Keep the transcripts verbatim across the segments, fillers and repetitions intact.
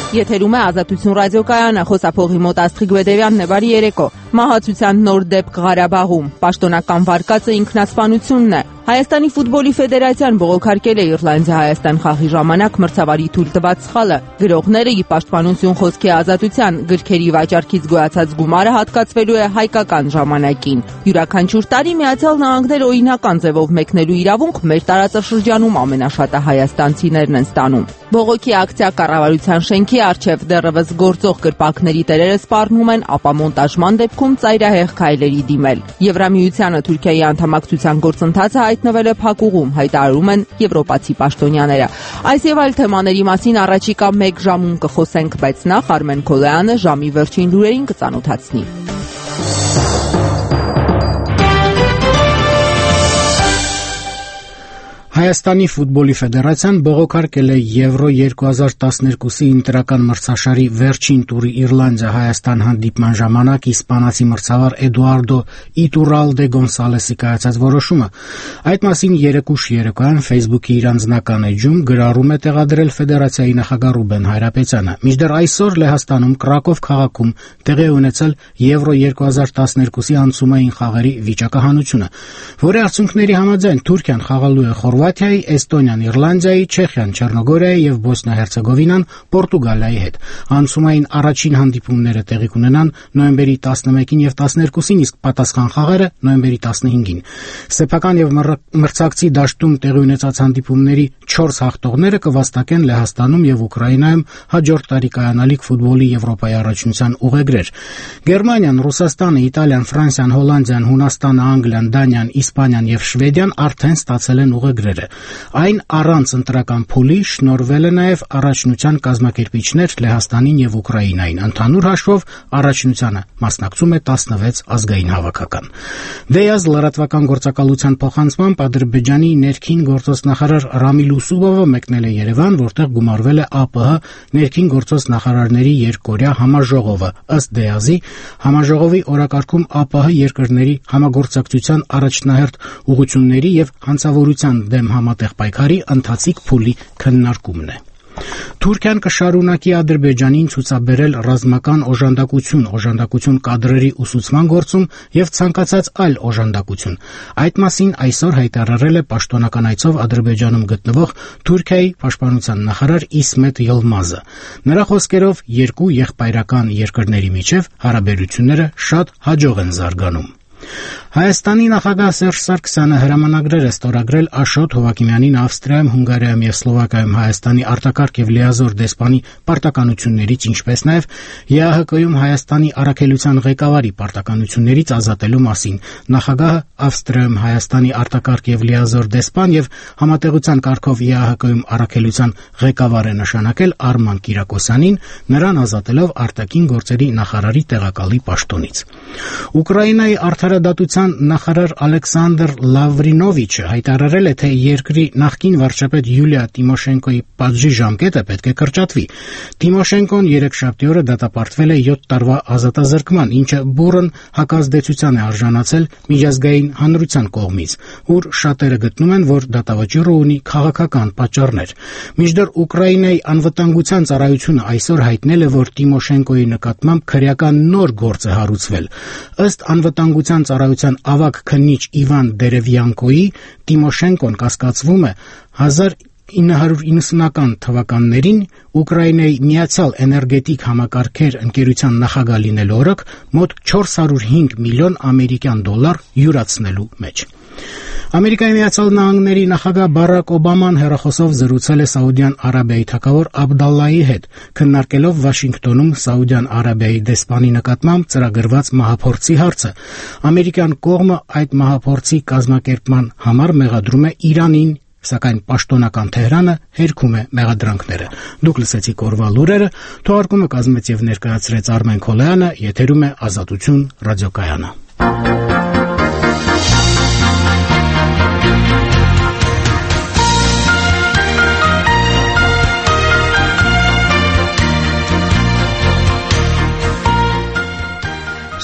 Եթերում է Ազատություն ռադիոկայանը, խոսափողի մոտ Աստղիկ Բեդևյանն է, բարի երեկո։ Մահացության նոր դեպք Ղարաբաղում, պաշտոնական վարկածը ինքնասպանությունն է։ Հայաստանի ֆուտբոլի ֆեդերացիան բողոքարկել է Իռլանդիա-Հայաստան խաղի ժամանակ մրցավարի թույլ տված սխալը։ Գրողները ի պաշտպանություն խոսքի ազատության գրքերի վաճառքից գոյացած գումարը հատկացվելու է հայկական ժամանակին։ Յուրաքանչյուր տարի Միացյալ Նահանգներ օրինական ձևով մեկնելու իրավունք մեր տարածաշրջանում ամենաշատը հայաստանցիներն են ստանում։ Բողոքի ակցիա կառավարության շենքի առջև դեռևս գործող կրպակների տերերը սպառնում են ապամոնտաժման դեպքում ծայրահեղ քայլերի դիմել։ Եվրամիությանը Թուրքիայի անդամակցության գործընթացը հայտնվել է փակուղում, հայտարարում են եվրոպացի պաշտոնյաները։ Այս եւ այլ թեմաների մասին առաջիկա մեկ ժամում կխոսենք, բայց նախ Արմեն Քոլոյանը ժամի վերջին լուրերին կծանոթացնի։ Հայաստանի ֆուտբոլի ֆեդերացիան բողոքարկել է Եվրո երկու հազար տասներկուսի ընտրական մրցաշարի վերջին տուրի Իռլանդիա-Հայաստան հանդիպման ժամանակ իսպանացի մրցավար Էդուարդո Իտուրալդե Գոնսալեսի կայացած որոշումը։ Այդ մասին երեկուշ երեկոյան Facebook-ի իր անձնական էջում գրառում է տեղադրել ֆեդերացիայի նախագահ Ռուբեն Հայրապետյանը։ Մինչդեռ այսօր Լեհաստանում Կրակով քաղաքում տեղի է ունեցել Եվրո երկու հազար տասներկուսի անցումային խաղերի վիճակահանությունը, որի արդյունքների համաձայն Թուրքիան խաղալու է Խորվաթիայի, Էստոնիան Իռլանդիայի, Չեխիան Չեռնոգորիայի եւ Բոսնիա-Հերցեգովինան Պորտուգալիայի հետ։ Անցումային առաջին հանդիպումները տեղի կունենան նոյեմբերի տասնմեկին եւ տասներկուսին, իսկ պատասխան խաղերը նոյեմբերի տասնհինգին։ Սեփական եւ մրցակցի դաշտում տեղի ունեցած հանդիպումների չորս հաղթողները կվաստակեն Լեհաստանում եւ Ուկրաինայում հաջորդ տարի կայանալիք ֆուտբոլի Եվրոպայի առաջնության ուղեգրեր։ Գերմանիան, Ռուսաստանը, Իտալիան, Ֆրանսիան, Հոլանդիան, Հունաստանը, Անգլիան, Դանիան, Իսպանիան եւ Շվեդիան արդեն ստացել են ուղեգրերը։ Այն առանց ընտրական փուլի շնորհվել է նաև առաջնության կազմակերպիչներ Լեհաստանին եւ Ուկրաինային։ Ընդհանուր հաշվով առաջնությանը մասնակցում է տասնվեց ազգային հավաքական։ Դեյազ լրատվական գործակալության փոխանցմամբ Ադրբեջանի ներքին գործոս նախարար Ռամիլ Ուսուբովը մեկնել է Երևան, որտեղ գումարվել է ԱՊՀ ներքին գործոս նախարարների երկօրյա համաժողովը։ Ըստ Դեյազի, համաժողովի օրակարգում ԱՊՀ երկրների համագործակցության առաջնահերթ ուղղությունների եւ հանցավորության դեմ համատեղ պայքարի ընթացիկ փուլի քննարկումն է։ Թուրքիան կշարունակի Ադրբեջանին ցուցաբերել ռազմական օժանդակություն, օժանդակություն կադրերի ուսուցման գործում եւ ցանկացած այլ օժանդակություն։ Այդ մասին այսօր հայտարարել է պաշտոնական այցով Ադրբեջանում գտնվող Թուրքիայի պաշտպանության նախարար Իսմետ Յիլմազը։ Նրա խոսքերով երկու եղբայրական երկրների միջև հարաբերությունները շատ հաջող են զարգանում։ Հայաստանի նախագահ Սերժ Սարգսյանը հրամանագրեր է ստորագրել Աշոտ Հովհաննիսյանին Ավստրիայում, Հունգարիայում եւ Սլովակիայում Հայաստանի արտակարգ եւ լիազոր դեսպանի պարտականություններից, ինչպես նաեւ ԵԱՀԿ-ում Հայաստանի առաքելության ղեկավարի պարտականություններից ազատելու մասին։ Նախագահը Ավստրիայում Հայաստանի արտակարգ եւ լիազոր դեսպան եւ համատեղության կարգով ԵԱՀԿ-ում առաքելության ղեկավար է նշանակել Արման Կիրակոսյանին, նրան ազատելով արտաքին գործերի նախարարի տեղակալի պաշտոնից։ Ուկրաինայի արդարադատության նախարար Ալեքսանդր Լավրինովիչը հայտարարել է, թե երկրի նախկին վարչապետ Յուլիա Տիմոշենկոյի պատժի ժամկետը պետք է կրճատվի։ Տիմոշենկոն երեքշաբթի օրը դատապարտվել է յոթ տարվա ազատազրկման, ինչը բուռն հակազդեցության է արժանացել միջազգային հանրության կողմից, ուր շատերը գտնում են, որ դատավճիռը ունի քաղաքական պատճառներ։ Մինչդեռ Ուկրաինայի անվտանգության ծառայությունը այսօր հայտնել է, որ Տիմոշենկոյի նկատմամբ քրեական նոր գործ է հարուցվել։ Ըստ անվտանգության ծառայության ավագ քննիչ Իվան Դերևյանկոյի, Տիմոշենկոն կասկածվում է հազար ինը հարյուր իննսունական թվականներին Ուկրաինայի Միացյալ էներգետիկ համակարգեր ընկերության նախագահ լինելու օրոք մոտ չորս հարյուր հինգ միլիոն ամերիկյան դոլար յուրացնելու մեջ։ Ամերիկայի Միացյալ Նահանգների նախագահ Բարակ Օբաման հեռախոսով զրուցել է Սաուդյան Արաբիայի թագավոր Աբդալլայի հետ, քննարկելով Վաշինգտոնում Սաուդյան Արաբիայի դեսպանի նկատմամբ ծրագրված մահափորձի հարցը։ Ամերիկյան կողմը այդ մահափորձի կազմակերպման համար մեղադրում է Իրանին, սակայն պաշտոնական Թեհրանը հերքում է մեղադրանքները։ Դուք լսեցիք օրվա լուրերը, թողարկումը կազմեց եւ ներկայացրեց Արմեն Քոլոյանը, եթերում է Ազատություն ռադիոկայանը։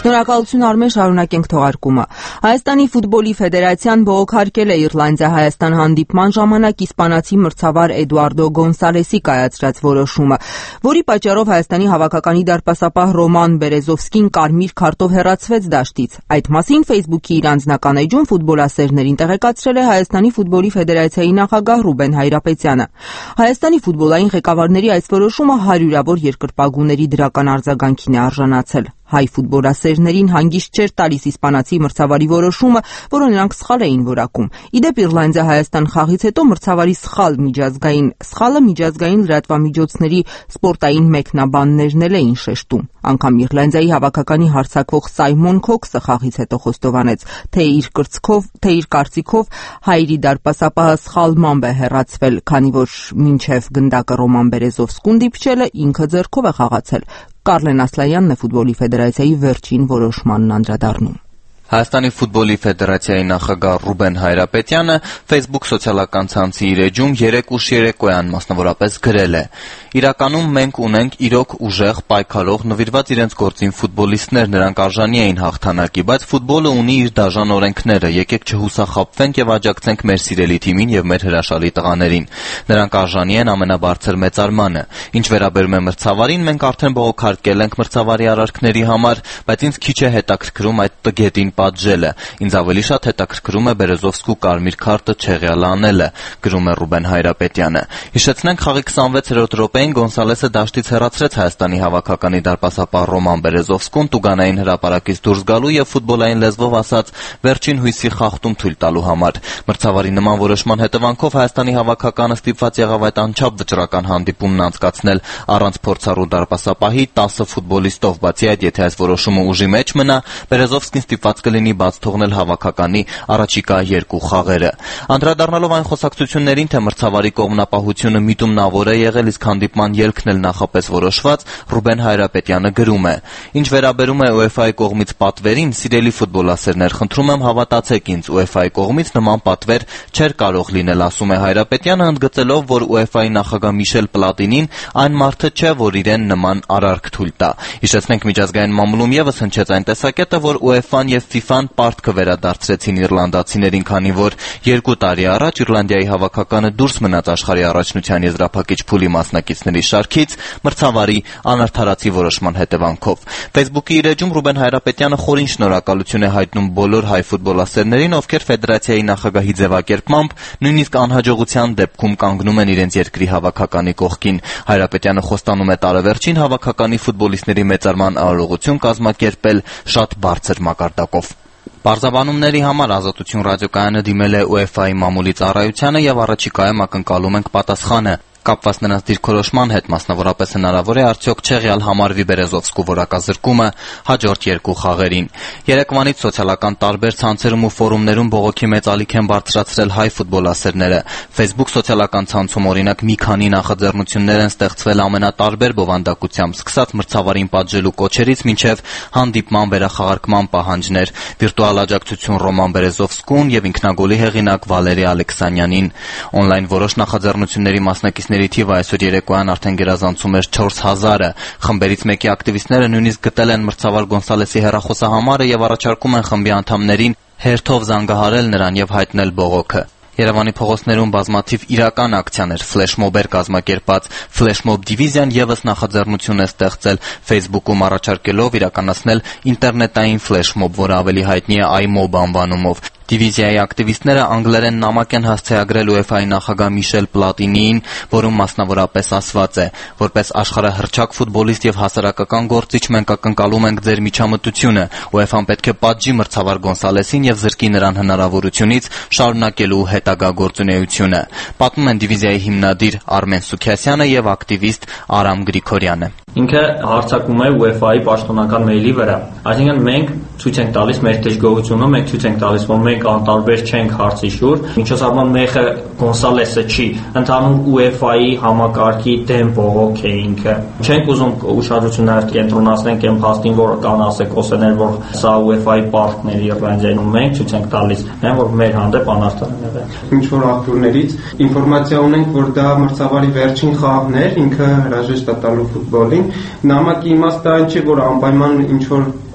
Շնորհակալություն Արմեն, շարունակենք թողարկումը։ Հայաստանի ֆուտբոլի ֆեդերացիան բողոքարկել է Իռլանդիա-Հայաստան հանդիպման ժամանակ իսպանացի մրցավար Էդուարդո Գոնսալեսի կայացրած որոշումը, որի պատճառով Հայաստանի հավաքականի դարպասապահ Ռոման Բերեզովսկին կարմիր քարտով հեռացվեց դաշտից։ Այդ մասին Facebook-ի իր անձնական էջում ֆուտբոլասերներին տեղեկացրել է Հայաստանի ֆուտբոլի ֆեդերացիայի նախագահ Ռուբեն Հայրապետյանը։ Հայաստանի ֆուտբոլային ղեկավարների այս որոշումը հարյուրավոր երկրպագուների դրական արձագանքին է արժանացել։ Հայ ֆուտբոլասերներին հանգիստ չէր տալիս իսպանացի մրցավարի որոշումը, որը նրանք սխալ էին որակում։ Իդեպ Իռլանդիա-Հայաստան խաղից հետո մրցավարի սխալ միջազգային սխալը միջազգային լրատվամիջոցների սպորտային մեկնաբաններն էլ էին շեշտում։ Անգամ Իռլանդիայի հավաքականի հարձակվող Սայմոն Քոքսը խաղից հետո խոստովանեց, թե իր կրծքով, թե իր կարծիքով հայերի դարպասապահը սխալմամբ է հեռացվել, քանի որ մինչև գնդակը Ռոման Բերեզովսկուն դիպչելը ինքը ձեռքով է խաղացել։ Կարլեն Ասլայանն է ֆուտբոլի ֆեդերացիայի վերջին որոշմանն անդրադառնում։ Հայաստանի ֆուտբոլի ֆեդերացիայի նախագահ Ռուբեն Հայրապետյանը Facebook սոցիալական ցանցի իր էջում երեկ ուշ երեկոյան մասնավորապես գրել է. Իրականում մենք ունենք իրոք ուժեղ, պայքարող, նվիրված իրենց գործին ֆուտբոլիստներ, նրանք արժանի էին հաղթանակի, բայց ֆուտբոլը ունի իր դաժան օրենքները, եկեք չհուսախաբվենք եւ աջակցենք մեր սիրելի թիմին եւ մեր հրաշալի տղաներին։ Նրանք արժանի են ամենաբարձր մեծարմանը։ Ինչ վերաբերում է մրցավարին, մենք արդեն բողոքարկել ենք մրցավարի արարքների համար, բայց ինձ քիչ է հետաքրքրում այդ տգետին պատժելը։ Ինձ ավելի շատ հետաքրքրում է Բերեզովսկու կարմիր քարտը չեղյալ անելը, գրում է Ռուբեն Հայրապետյանը։ Հիշեցնենք, խաղի քսանվեցերորդ րոպեին Գոնսալեսը դաշտից հեռացրեց Հայաստանի հավաքականի դարպասապահ Ռոման Բերեզովսկուն տուգանային հրապարակից դուրս գալու եւ ֆուտբոլային լեզվով ասած վերջին հույսի խախտում թույլ տալու համար։ Մրցավարի նման որոշման հետևանքով Հայաստանի հավաքականը ստիպված եղավ այդ անչափ վճռական հանդիպումն անցկացնել առանց փորձառու դարպասապահի տասը ֆուտբոլիստով, բացի այդ, եթե այս որոշումը ուժի մեջ մնա, Բերեզովսկին ստիպված կլինի բաց թողնել հավաքականի առաջիկա երկու խաղերը։ Անդրադառնալով այն խոսակցություններին, թե մրցավարի կողմնապահությունը միտումնավոր է եղել, իսկ հանդիպման ելքն էլ նախապես որոշված, Ռուբեն Հայրապետյանը գրում է. Ինչ վերաբերում է ՈՒԵՖԱ-ի կողմից պատվերին, սիրելի ֆուտբոլասերներ, խնդրում եմ հավատացեք ինձ, ՈՒԵՖԱ-ի կողմից նման պատվեր չէր կարող լինել, ասում է Հայրապետյանը, ընդգծելով, որ ՈՒԵՖԱ-ի նախագահ Միշել Պլատինին այն մարդը չէ, որ իրեն նման արարք թույլ տա։ Հիշեցնենք, միջազգային մամուլում եւս հնչեց այն տեսակետը, որ ՈՒԵՖԱ-ն եւ ՖԻՖԱ-ն պարտքը վերադարձրեցին իռլանդացիներին, քանի որ երկու տարի առաջ Իռլանդիայի հավաքականը դուրս մնաց աշխարհի առաջնության եզրափակիչ փուլի մասնակիցների շարքից մրցավարի անարդարացի որոշման հետևանքով։ Facebook-ի իր էջում Ռուբեն Հայրապետյանը խորին շնորհակալություն է հայտնում բոլոր հայ ֆուտբոլասերներին, ովքեր ֆեդերացիայի նախագահի ձևակերպմամբ նույնիսկ անհաջողության դեպքում կանգնում են իրենց երկրի հավաքականի կողքին։ Հայրապետյանը խոստանում է տարեվերջին հավաքականի ֆուտբոլիստների մեծարման արարողություն կազմակերպել շատ բարձր մակարդակով։ Պարզաբանումների համար Ազատություն ռադիոկայանը դիմել է ՈՒԵՖԱ-ի մամուլի ծառայությանը եւ առաջիկայում ակնկալում ենք պատասխանը։ Կապված նրանց դիրքորոշման հետ, մասնավորապես հնարավոր է արդյոք չեղյալ համարվի Բերեզովսկու որակազրկումը հաջորդ երկու խաղերին։ Երեկվանից սոցիալական տարբեր ցանցերում ու ֆորումներում բողոքի մեծ ալիք են բարձրացրել հայ ֆուտբոլասերները։ Facebook սոցիալական ցանցում օրինակ մի քանի նախաձեռնություններ են ստեղծվել ամենատարբեր բովանդակությամբ, սկսած մրցավարին պատժելու կոչերից մինչև հանդիպման վերախաղարկման պահանջներ, վիրտուալ աջակցություն Ռոման Բերեզովսկուն եւ ինքնագոլի հեղինակ Վալերի Ալեքսանյանին։ Օնլայն որոշ նախաձեռնությունների մասնակիցների թիվը այսօր երեկոյան արդեն գերազանցում էր չորս հազարը։ Խմբերից մեկի ակտիվիստները նույնիսկ գտել են մրցավար Գոնսալեսի հեռախոսահամարը եւ առաջարկում են խմբի անդամներին հերթով զանգահարել նրան եւ հայտնել բողոքը։ Երևանի փողոցներում բազմաթիվ իրական ակցիաներ, ֆլեշմոբեր կազմակերպած ֆլեշմոբ դիվիզիան եւս նախաձեռնություն է ստեղծել Facebook-ում առաջարկելով իրականացնել ինտերնետային ֆլեշմոբ, որը ավելի հայտնի է iMob անվանումով։ Դիվիզիայի ակտիվիստները անգլերեն նամակ են հասցեագրել ՈՒԵՖԱ-ի նախագահ Միշել Պլատինիին, որում մասնավորապես ասված է. որպես աշխարհահռչակ ֆուտբոլիստ եւ հասարակական գործիչ մենք ակնկալում ենք ձեր միջամտությունը։ ՈՒԵՖԱ-ն պետք է պատժի մրցավար Գոնսալեսին եւ զրկի նրան հնարավորությունից շարունակելու հետագա գործունեությունը։ Պատմում են դիվիզիայի հիմնադիր Արմեն Սուքիասյանը եւ ակտիվիստ Արամ Գրիգորյանը։ Ինքը հարձակում է ՈՒԵՖԱ-ի պաշտոնական մեյլի վրա։ Այսինքն մենք ցույց ենք տալիս մեր դժգոհությունը, մենք ցույց ենք տալիս, որ մենք անտարբեր չենք հարցի շուրջ։ Միջոցառման մեխը Գոնսալեսը չի, ընդհանուր ՈՒԵՖԱ-ի համակարգի դեմ բողոք է ինքը։ Չենք ուզում ուշադրությունը կենտրոնացնենք այն փաստին, որ կան ասեկոսներ, որ սա ՈՒԵՖԱ-ի պարտքն է Իռլանդիայում, մենք ցույց ենք տալիս, որ մեր հանդեպ անարդար են եղել։ Ինչ որ աղբյուրներից ինֆորմացիա ունենք, որ դա մրցավարի վերջին խաղն էր, ինքը հրաժեշտ է տալու ֆուտբոլին։ Նամակի իմաստը այն չէ, որ անպայման ինչ որ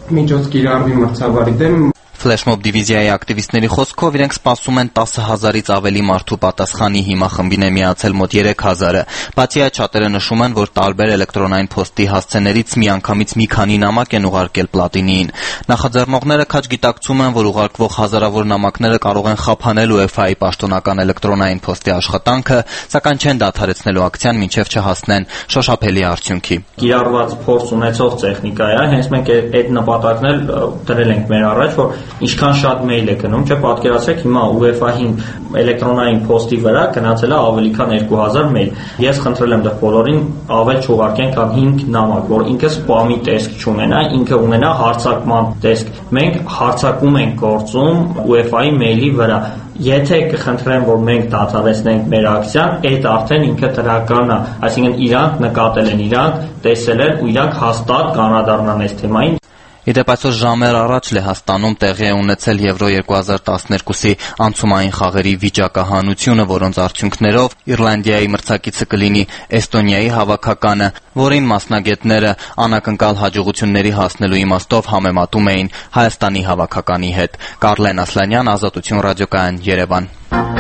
միջոց կիրառվի մրցավարի դեմ։ Ֆլեշմոբ դիվիզիայի ակտիվիստների խոսքով իրենք սպասում են տասը հազարից ավելի մարդու պատասխանի, հիմա խմբին է միացել մոտ երեք հազարը։ Բացի այդ, շատերը նշում են, որ տարբեր էլեկտրոնային փոստի հասցեներից միանգամից մի քանի նամակ են ուղարկել Պլատինիին։ Նախաձեռնողները քաջ գիտակցում են, որ ուղարկվող հազարավոր նամակները կարող են խափանել ՈՒԵՖԱ-ի պաշտոնական էլեկտրոնային փոստի աշխատանքը, սակայն չեն դադարեցնելու ակցիան, մինչև չհասնեն շոշափելի արդյունքի։ Կիրառված փորձ ունեցող տեխնիկա է, հենց մենք այդ նպատակն էլ դրել ենք մեր առաջ, որ ինչքան շատ մեյլ է գնում, չէ՞, պատկերացրեք հիմա ՈՒԵՖԱ-ին էլեկտրոնային փոստի վրա գնացել է ավելի քան երկու հազար մեյլ։ Ես խնդրել եմ դեռ բոլորին ավել չուղարկեն քան հինգ նամակ, որ ինքը սպամի տեսք չունենա, ինքը ունենա հարցակման տեսք։ Մենք հարցակում ենք գործում ՈՒԵՖԱ-ի մեյլի վրա։ Եթե կխնդրեմ, որ մենք դադարեցնենք մեր ակցիան, այդ արդեն ինքը դրական է, այսինքն իրանք նկատել են, իրանք տեսել են ու իրանք հաստատ կանադառնան այս թեմային։ Իդեպ այսօր ժամեր առաջ Լեհաստանում տեղի է ունեցել Եվրո երկու հազար տասներկուսի անցումային խաղերի վիճակահանությունը, որոնց արդյունքներով Իռլանդիայի մրցակիցը կլինի Էստոնիայի հավաքականը, որին մասնագետները անակնկալ հաջողությունների հասնելու իմաստով համեմատում էին Հայաստանի հավաքականի հետ։ Կարլեն Ասլանյան, Ազատություն ռադիոկայան, Երևան։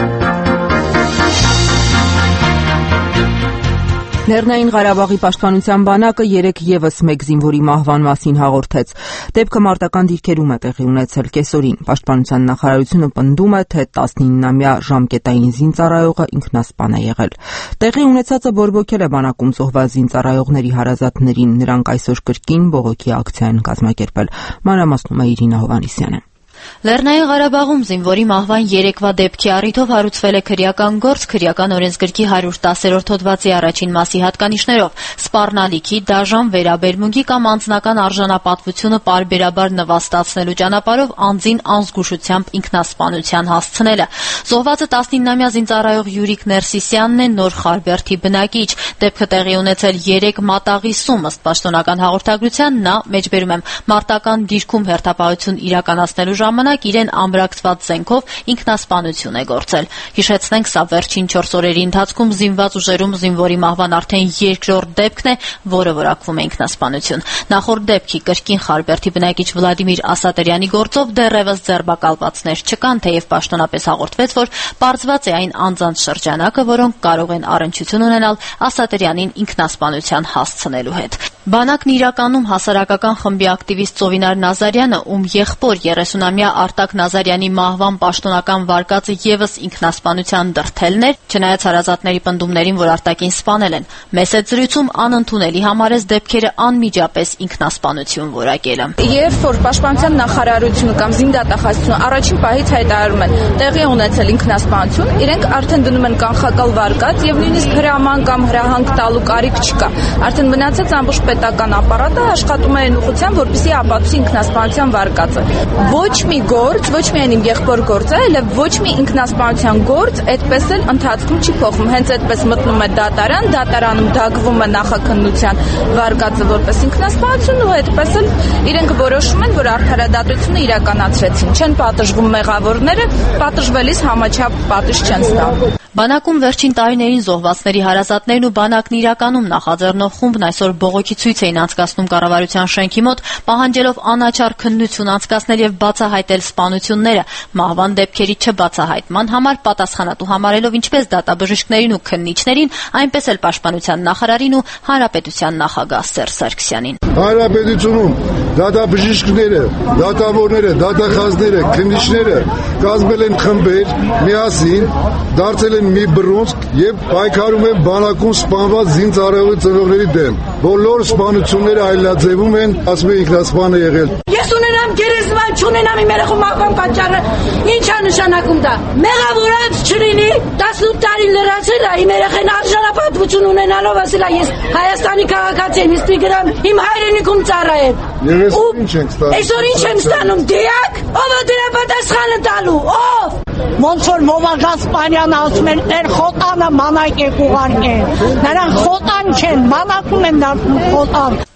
Լեռնային Ղարաբաղի պաշտպանության բանակը երեկ ևս մեկ զինվորի մահվան մասին հաղորդեց։ Դեպքը մարտական դիրքերում է տեղի ունեցել կեսօրին։ Պաշտպանության նախարարությունը պնդում է, թե տասնիննամյա ժամկետային զինծառայողը ինքնասպան է եղել։ Տեղի ունեցածը բորբոքել է բանակում զոհված զինծառայողների հարազատներին։ Նրանք այսօր կրկին բողոքի ակցիա են կազմակերպել։ Մանրամասնում է Իրինա Հովհաննիսյանը։ Լեռնային Ղարաբաղում զինվորի մահվան երեկվա դեպքի առիթով հարուցվել է քրեական գործ քրեական օրենսգրքի հարյուր տասերորդ հոդվածի առաջին մասի հատկանիշներով սպառնալիքի, դաժան վերաբերմունքի կամ անձնական արժանապատվությունը պարբերաբար նվաստացնելու ճանապարհով անձին անզգուշությամբ ինքնասպանության հասցնելը։ Զոհվածը տասնիննամյա զինծառայող Յուրիկ Ներսիսյանն է, Նոր Խարբերդի բնակիչ։ Դեպքը տեղի ունեցել երեկ մատաղիսում, ըստ պաշտոնական հաղորդագրության, նա մեջբերում եմ մարտական դիրքում հերթապահություն իրականացնելու ժամանակ իրեն ամրակցված զենքով ինքնասպանություն է գործել։ Հիշեցնենք, սա վերջին չորս օրերի ընթացքում զինված ուժերում զինվորի մահվան արդեն երկրորդ դեպքն է, որը որակվում է ինքնասպանություն։ Նախորդ դեպքի կրկին Խարբերդի բնակիչ Վլադիմիր Ասատրյանի գործով դեռևս ձերբակալվածներ չկան, թեև պաշտոնապես հաղորդվեց, որ պարզված է այն անձանց շրջանակը, որոնք կարող են առնչություն ունենալ Ասատրյանին ինքնասպանության հասցնելու հետ։ Բանակն իրականում հասարակական խմբի ակտիվիստ Ծովինար Նազարյանը, ում եղբոր երեսունամյա Արտակ Նազարյանի մահվան պաշտոնական վարկածը ևս ինքնասպանության դրդելն էր, չնայած հարազատների պնդումներին, որ Արտակին սպանել են։ Մեծ զրույցում անընդունելի համարեց դեպքերը անմիջապես ինքնասպանություն որակելը։ Երբ որ պաշտպանության նախարարությունը կամ զինդատախազությունը առաջին պահից հայտարարում են տեղի ունեցել ինքնասպանություն, իրենք արդեն դնում են կանխակալ վարկած եւ նույնիսկ հրաման կամ հրահանգ տալու կարիք չկա։ Արդեն մնացած ամբողջ պետական ապարատը աշխատում է այն ուղղությամբ, որպեսզի ապացուցի ինքնասպանության վարկածը։ Ոչ մի գործ, ոչ միայն իմ եղբոր գործը, այլև ոչ մի ինքնասպանության գործ այդպես էլ ընթացքում չի փոխվում։ Հենց այդպես մտնում է դատարան, դատարանում դագվում է նախաքննության վարկածը որպես ինքնասպանություն ու այդպես էլ իրենք որոշում են, որ արդարադատությունը իրականացրեցին։ Չեն պատժվում մեղավորները, պատժվելիս համաչափ պատիժ չեն ստանում։ Բանակում վերջին տարիներին զոհվածների հարազատներն ու բանակն իրականում նախաձեռնող խումբն այսօր բողոքի ցույց էին անցկացնում կառավարության շենքի մոտ, պահանջելով անաչառ քննություն անցկացնել եւ բացահայտել սպանությունները, մահվան դեպքերի չբացահայտման համար պատասխանատու համարելով ինչպես դատաբժիշկներին ու քննիչներին, այնպես էլ պաշտպանության նախարարին ու հանրապետության նախագահ Սերժ Սարգսյանին։ Հանրապետությունում դատաբժիշկները, դատավորները, դատախազները, քննիչները կազմել են խմբեր, միասին դարձել են մի բռունցք եւ պայքարում են բանակում սպանված զինծառայողի ծնողների դեմ։ Բոլոր սպանությունները այլնաձևում են, ասում են ինքնասպան է եղել։ Ես ունենամ գերեզման, չունենամ իմ երեխու մահվան պատճառը։ Ինչ է նշանակում դա։ Մեղավորած չլինի, տասնութ տարի լրացել է, իմ երեխան արժանապատվություն ունենալով ասել է ես Հայաստանի քաղաքացի եմ, իսկ գրամ իմ հայրենիքում ծառայեմ։ Եվ ինչ ենք ստանում։ Այսօր ինչ եմ ստանում, դիակ, ով է դրա պատասխանը տալու, ով։ Ոնց որ Մովազան Սպանյանը ասում են, «Եր խոտանը մանակ եք ուղարկել»։ Նրանք խոտան չեն, մանակում են դարձնում խոտան։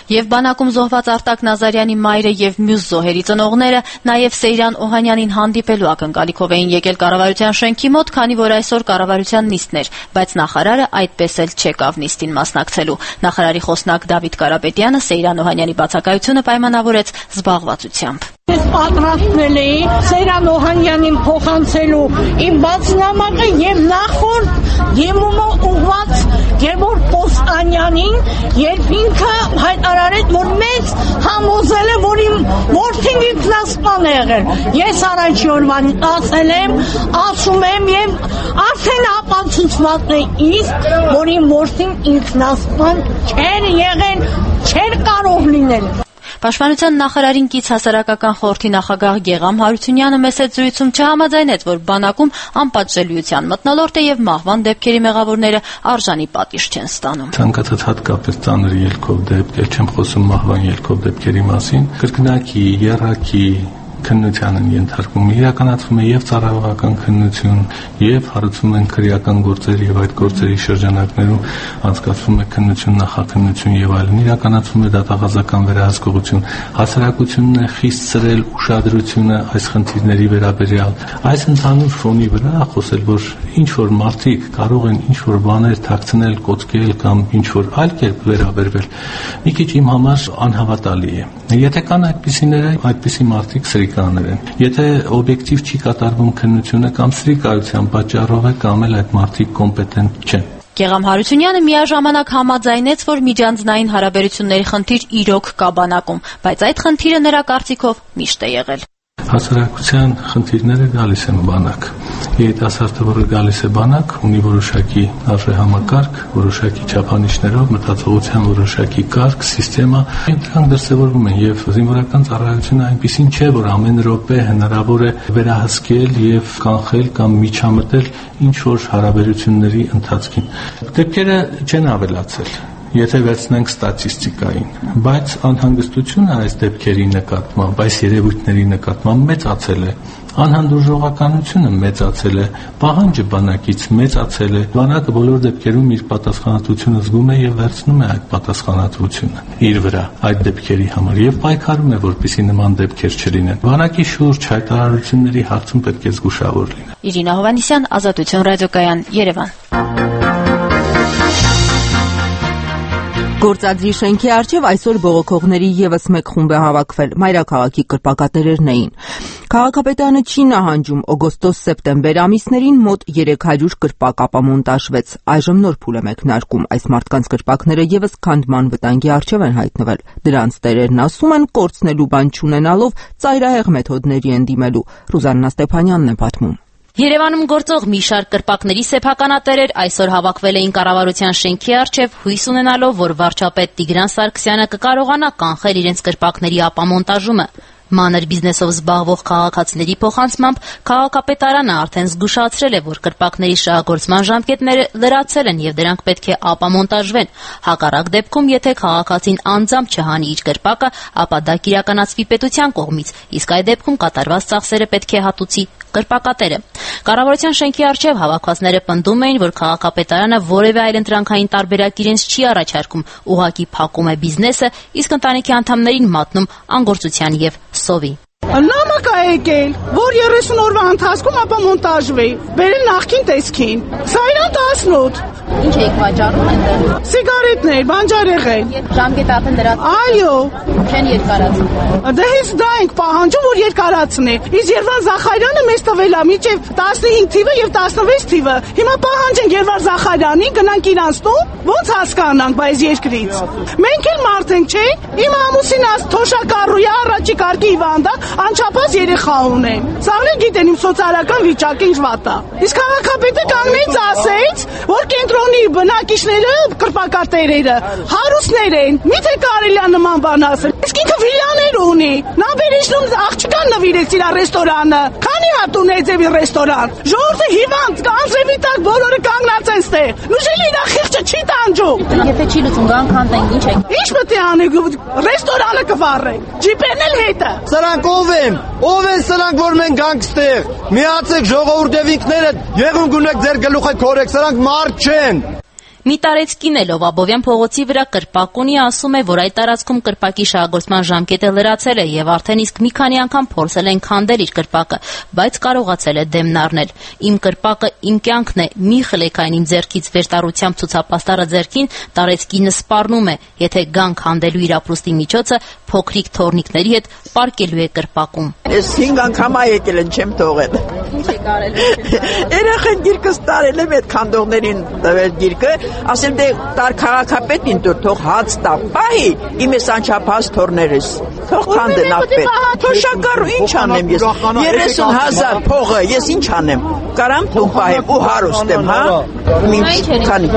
Եվ բանակում զոհված Արտակ Նազարյանի մայրը եւ մյուս զոհերի ծնողները նաեւ Սեյրան Օհանյանին հանդիպելու ակնկալիքով էին եկել կառավարության շենքի մոտ, քանի որ այսօր կառավարության նիստն էր, բայց նախարարը այդպես էլ չեկավ նիստին մասնակցելու։ Նախարարի խոսնակ Դավիթ Կարապետյանը Սեյրան Օհանյանի բացակայությունը պայմանավորեց զբաղվածությամբ։ Ես պատրաստվել էի Սեյրան Օհանյանին փոխանցելու իմ բացնամակը եւ նախորդ դիմումը ուղված Գևորգ Պոստանյանին, երբ ինքը հայտարարեց, որ մեծ համոզել է, որ իմ որդին ինքնասպան է եղել։ Ես առաջի օրվանից ասել եմ, ասում եմ եւ արդեն ապացուցված է իսկ, որ իմ որդին ինքնասպան չէր եղել, չէր կարող լինել։ Պաշտպանության նախարարին կից հասարակական խորհրդի նախագահ Գեգամ Հարությունյանը մեծ զրույցում չհամաձայնեց, որ բանակում անպատժելիության մթնոլորտ է եւ մահվան դեպքերի մեղավորները արժանի պատիժ չեն ստանում։ Ցանկացած հատկապես ծանր ելքով դեպք, չեմ խոսում մահվան ելքով դեպքերի մասին, կրկնակի, եռակի քննության են ենթարկվում, իրականացվում է եւ ծառայողական քննություն, եւ հարուցվում են քրեական գործեր եւ այդ գործերի շրջանակներում անցկացվում է քննություն, նախաքննություն եւ այլն, իրականացվում է դատախազական վերահսկողություն, հասարակությունն է խիստ սրել ուշադրությունը այս խնդիրների վերաբերյալ։ Այս ընդհանուր ֆոնի վրա խոսել, որ ինչ որ մարդիկ կարող են ինչ որ բաներ թաքցնել, կոծկել կամ ինչ որ այլ կերպ վերաբերվել, մի քիչ իմ համար անհավատալի է։ Եթե կան այդպիսիները, այդպիսի մարդիկ սրիկաներ են։ Եթե օբյեկտիվ չի կատարվում քննությունը կամ սրիկայության պատճառով է, կամ էլ այդ մարդիկ կոմպետենտ չեն։ Գեգամ Հարությունյանը միաժամանակ համաձայնեց, որ միջանձնային հարաբերությունների խնդիր իրոք կա բանակում, բայց այդ խնդիրը նրա կարծիքով միշտ է եղել։ Հասարակության խնդիրները գալիս են բանակ։ Երիտասարդը, որը գալիս է բանակ, ունի որոշակի արժեհամակարգ, որոշակի չափանիշներով, մտածողության որոշակի կարգ, սիստեմա, դրանք դրսևորվում են եւ զինվորական ծառայությունը այնպեսին չէ, որ ամեն րոպե հնարավոր է վերահսկել եւ կանխել կամ միջամտել ինչ որ հարաբերությունների ընթացքին։ Դեպքերը չեն ավելացել, եթե վերցնենք ստատիստիկային, բայց անհանգստությունը այս դեպքերի նկատմամբ, այս երևույթների նկատմամբ մեծացել է, անհանդուրժողականությունը մեծացել է, պահանջը բանակից մեծացել է, բանակը բոլոր դեպքերում իր պատասխանատվությունը զգում է եւ վերցնում է այդ պատասխանատվությունը իր վրա այդ դեպքերի համար եւ պայքարում է, որպեսզի նման դեպքեր չլինեն։ Բանակի շուրջ հայտարարությունների հարցում պետք է զգուշավոր լինել։ Իրինա Հովհաննիսյան, Ազատություն ռադիոկայան, Երևան։ Գործադրի շենքի առջև այսօր բողոքողների եւս մեկ խումբ է հավաքվել, մայրաքաղաքի կրպակատերերն էին։ Քաղաքապետարանը չի նահանջում, օգոստոս-սեպտեմբեր ամիսներին մոտ երեք հարյուր կրպակ ապամոնտաժվեց, այժմ նոր փուլ է մեկնարկում, այս մարդկանց կրպակները եւս քանդման վտանգի առջև են հայտնվել, դրանց տերերն ասում են կորցնելու բան չունենալով ծայրահեղ մեթոդների են դիմելու։ Ռուզաննա Ստեփանյանն է պատմում։ Երևանում գործող մի շարք կրպակների սեփականատերեր այսօր հավաքվել էին կառավարության շենքի առջև, հույս ունենալով, որ վարչապետ Տիգրան Սարգսյանը կկարողանա կանխել իրենց կրպակների ապամոնտաժումը։ Մանր բիզնեսով զբաղվող քաղաքացիների փոխանցմամբ քաղաքապետարանը արդեն զգուշացրել է, որ կրպակների շահագործման ժամկետները լրացել են եւ դրանք պետք է ապամոնտաժվեն։ Հակառակ դեպքում, եթե քաղաքացին անձամբ չհանի իր կրպակը, ապա դա կիրականացվի պետության կողմից, իսկ այդ դեպքում կատարված ծախսերը պետք է հատուցի կրպակատերը։ Կառավարության շենքի առջև հավաքվածները պնդում էին, որ քաղաքապետարանը որևէ այլընտրանքային տարբերակ իրենց չի առաջարկում, ուղղակի փակում է բիզնեսը, իսկ ընտանիքի անդամներին մատնում անգործության եւ սովի։ Նամակ է եկել, որ երեսուն օրվա ընթացքում ապամոնտաժվի, բերել նախքին տեսքին։ Սա իրան տասնոթ։ Ինչ եք վաճառում այնտեղ։ Սիգարետներ, բանջարեղեն։ Ժամկետը արդեն դրած։ Այո։ Չեն երկարացնում։ Դե հենց դա ենք պահանջում, որ երկարացնի։ Իսկ Երվան Զախարյանը մեզ տվել է մինչև տասնհինգ թիվը եւ տասնվեց թիվը։ Հիմա պահանջենք Երվան Զախարյանին, գնանք իրանց տուն, ոնց հասկանանք այս երկրից։ Մենք էլ մարդ ենք, չէ՞։ Իմ ամուսինս Թոշակառուի առաջի կարգի հիվանդ է, անչափահաս երեխա ունեմ։ Սաղն էլ գիտեն իմ սոցիալական վիճակը ինչ վատ է։ Իսկ քաղաքապետը կանգնեց ասեց, որ կենտրոնի բնակիչները, կրպակատերերը հարուստներ են։ Միթե կարելի է նման բան ասել։ Իսկ ինքը վիլաներ ունի։ Նա վերջնում աղջկան նվիրեց իր ռեստորանը։ Քանի հատ ունեց իր ռեստորան։ Ժողովուրդը հիվանդ, կանձրևի տակ բոլորը կանգնած են ստեղ։ Նույնիսկ իր խիղճը չի տանջում։ Եթե չի լուծում, գան քանդեն, ինչ եք։ Ինչ պետք է անենք, ռեստորանը կվառեն։ Ջիպերն էլ հետը։ Սրանք ով են։ Ով են սրանք, որ մենք գանք ստեղ։ Միացեք ժողովուրդ եւ ինքներդ եղուն գունեք ձեր գլուխը քորեք, սրանք մարդ չեն։ Մի տարեցկին էլ ով Աբովյան փողոցի վրա կրպակ ունի, ասում է, որ այդ տարածքում կրպակի շահագործման ժամկետը լրացել է եւ արդեն իսկ մի քանի անգամ փորձել են քանդել իր կրպակը, բայց կարողացել է դեմն առնել։ Իմ կրպակը իմ կյանքն է, մի խլեք այն իմ ձեռքից վերտարությամբ ցուցապաստառը ձեռքին, տարեցկինը սպառնում է, եթե գան քանդելու իր ապրուստի միջոցը փոքրիկ թորնիկների հետ պարկելու է կրպակում։ Ես հինգ անգամ եկել եմ, չեմ թողել։ Երեխան գիրկը ստարել եմ այդ քանդողներին տվել գիրկը, ասեմ դե տար քաղաքապետին դուր թող հաց տա, պահի իմ ես անչափահաս թորներս, թող քանդեն ապետ, թոշակառու ինչ անեմ ես, երեսուն հազար փողը ես ինչ անեմ, կարամ տուն պահեմ ու հարուստ եմ, հա, քանի,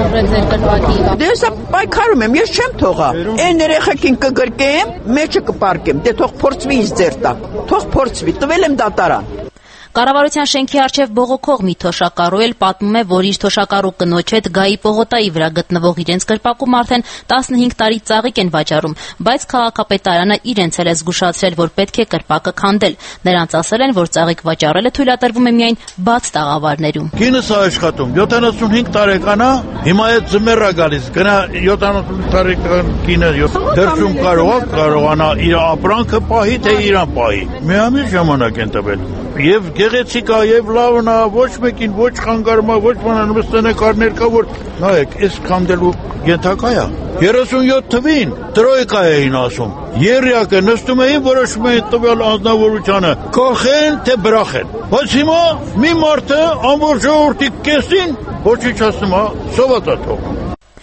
դե հեսա պայքարում եմ, ես չեմ թողա, այն երեխեքին կգրկեմ, մեջը կպարկեմ, դե թող փորձվի ինձ ձեր տա, թող փորձվի, տվել եմ դատարան։ Կառավարության շենքի առջև բողոքող մի թոշակառու էլ պատմում է, որ իր թոշակառու կնոջ հետ Գայի պողոտայի վրա գտնվող իրենց կրպակում արդեն տասնհինգ տարի ծաղիկ են վաճառում, բայց քաղաքապետարանը իրենց էլ է զգուշացրել, որ պետք է կրպակը քանդել։ Նրանց ասել են, որ ծաղիկ վաճառելը թույլատրվում է միայն բաց տաղավարներում։ Կինս է աշխատում, յոթանասունհինգ տարեկան է, հիմա այդ ձմեռ է գալիս, գնա յոթանասունհինգ տարեկան կինը դրսում կարող է կարողանա իր ապրանքը պահի, թե իրան պահի։ Միամիտ ժամանակ են տվել։ Եվ գեղեցիկ է, եւ լավն է, ոչ մեկին ոչ խանգարում է, ոչ բանան մստենակարներ կա, որ նայեք, այս քանդելու ենթակա է։ երեսունյոթ թվին տրոյկա էին ասում։ Երյակը նստում էին, որոշում էին տվյալ անձնավորությանը, կոխեն թե բրախեն։ Բայց հիմա մի մարդը ամբողջ ժողովրդի կեսին ոչինչ ասում է, սոված է թողում։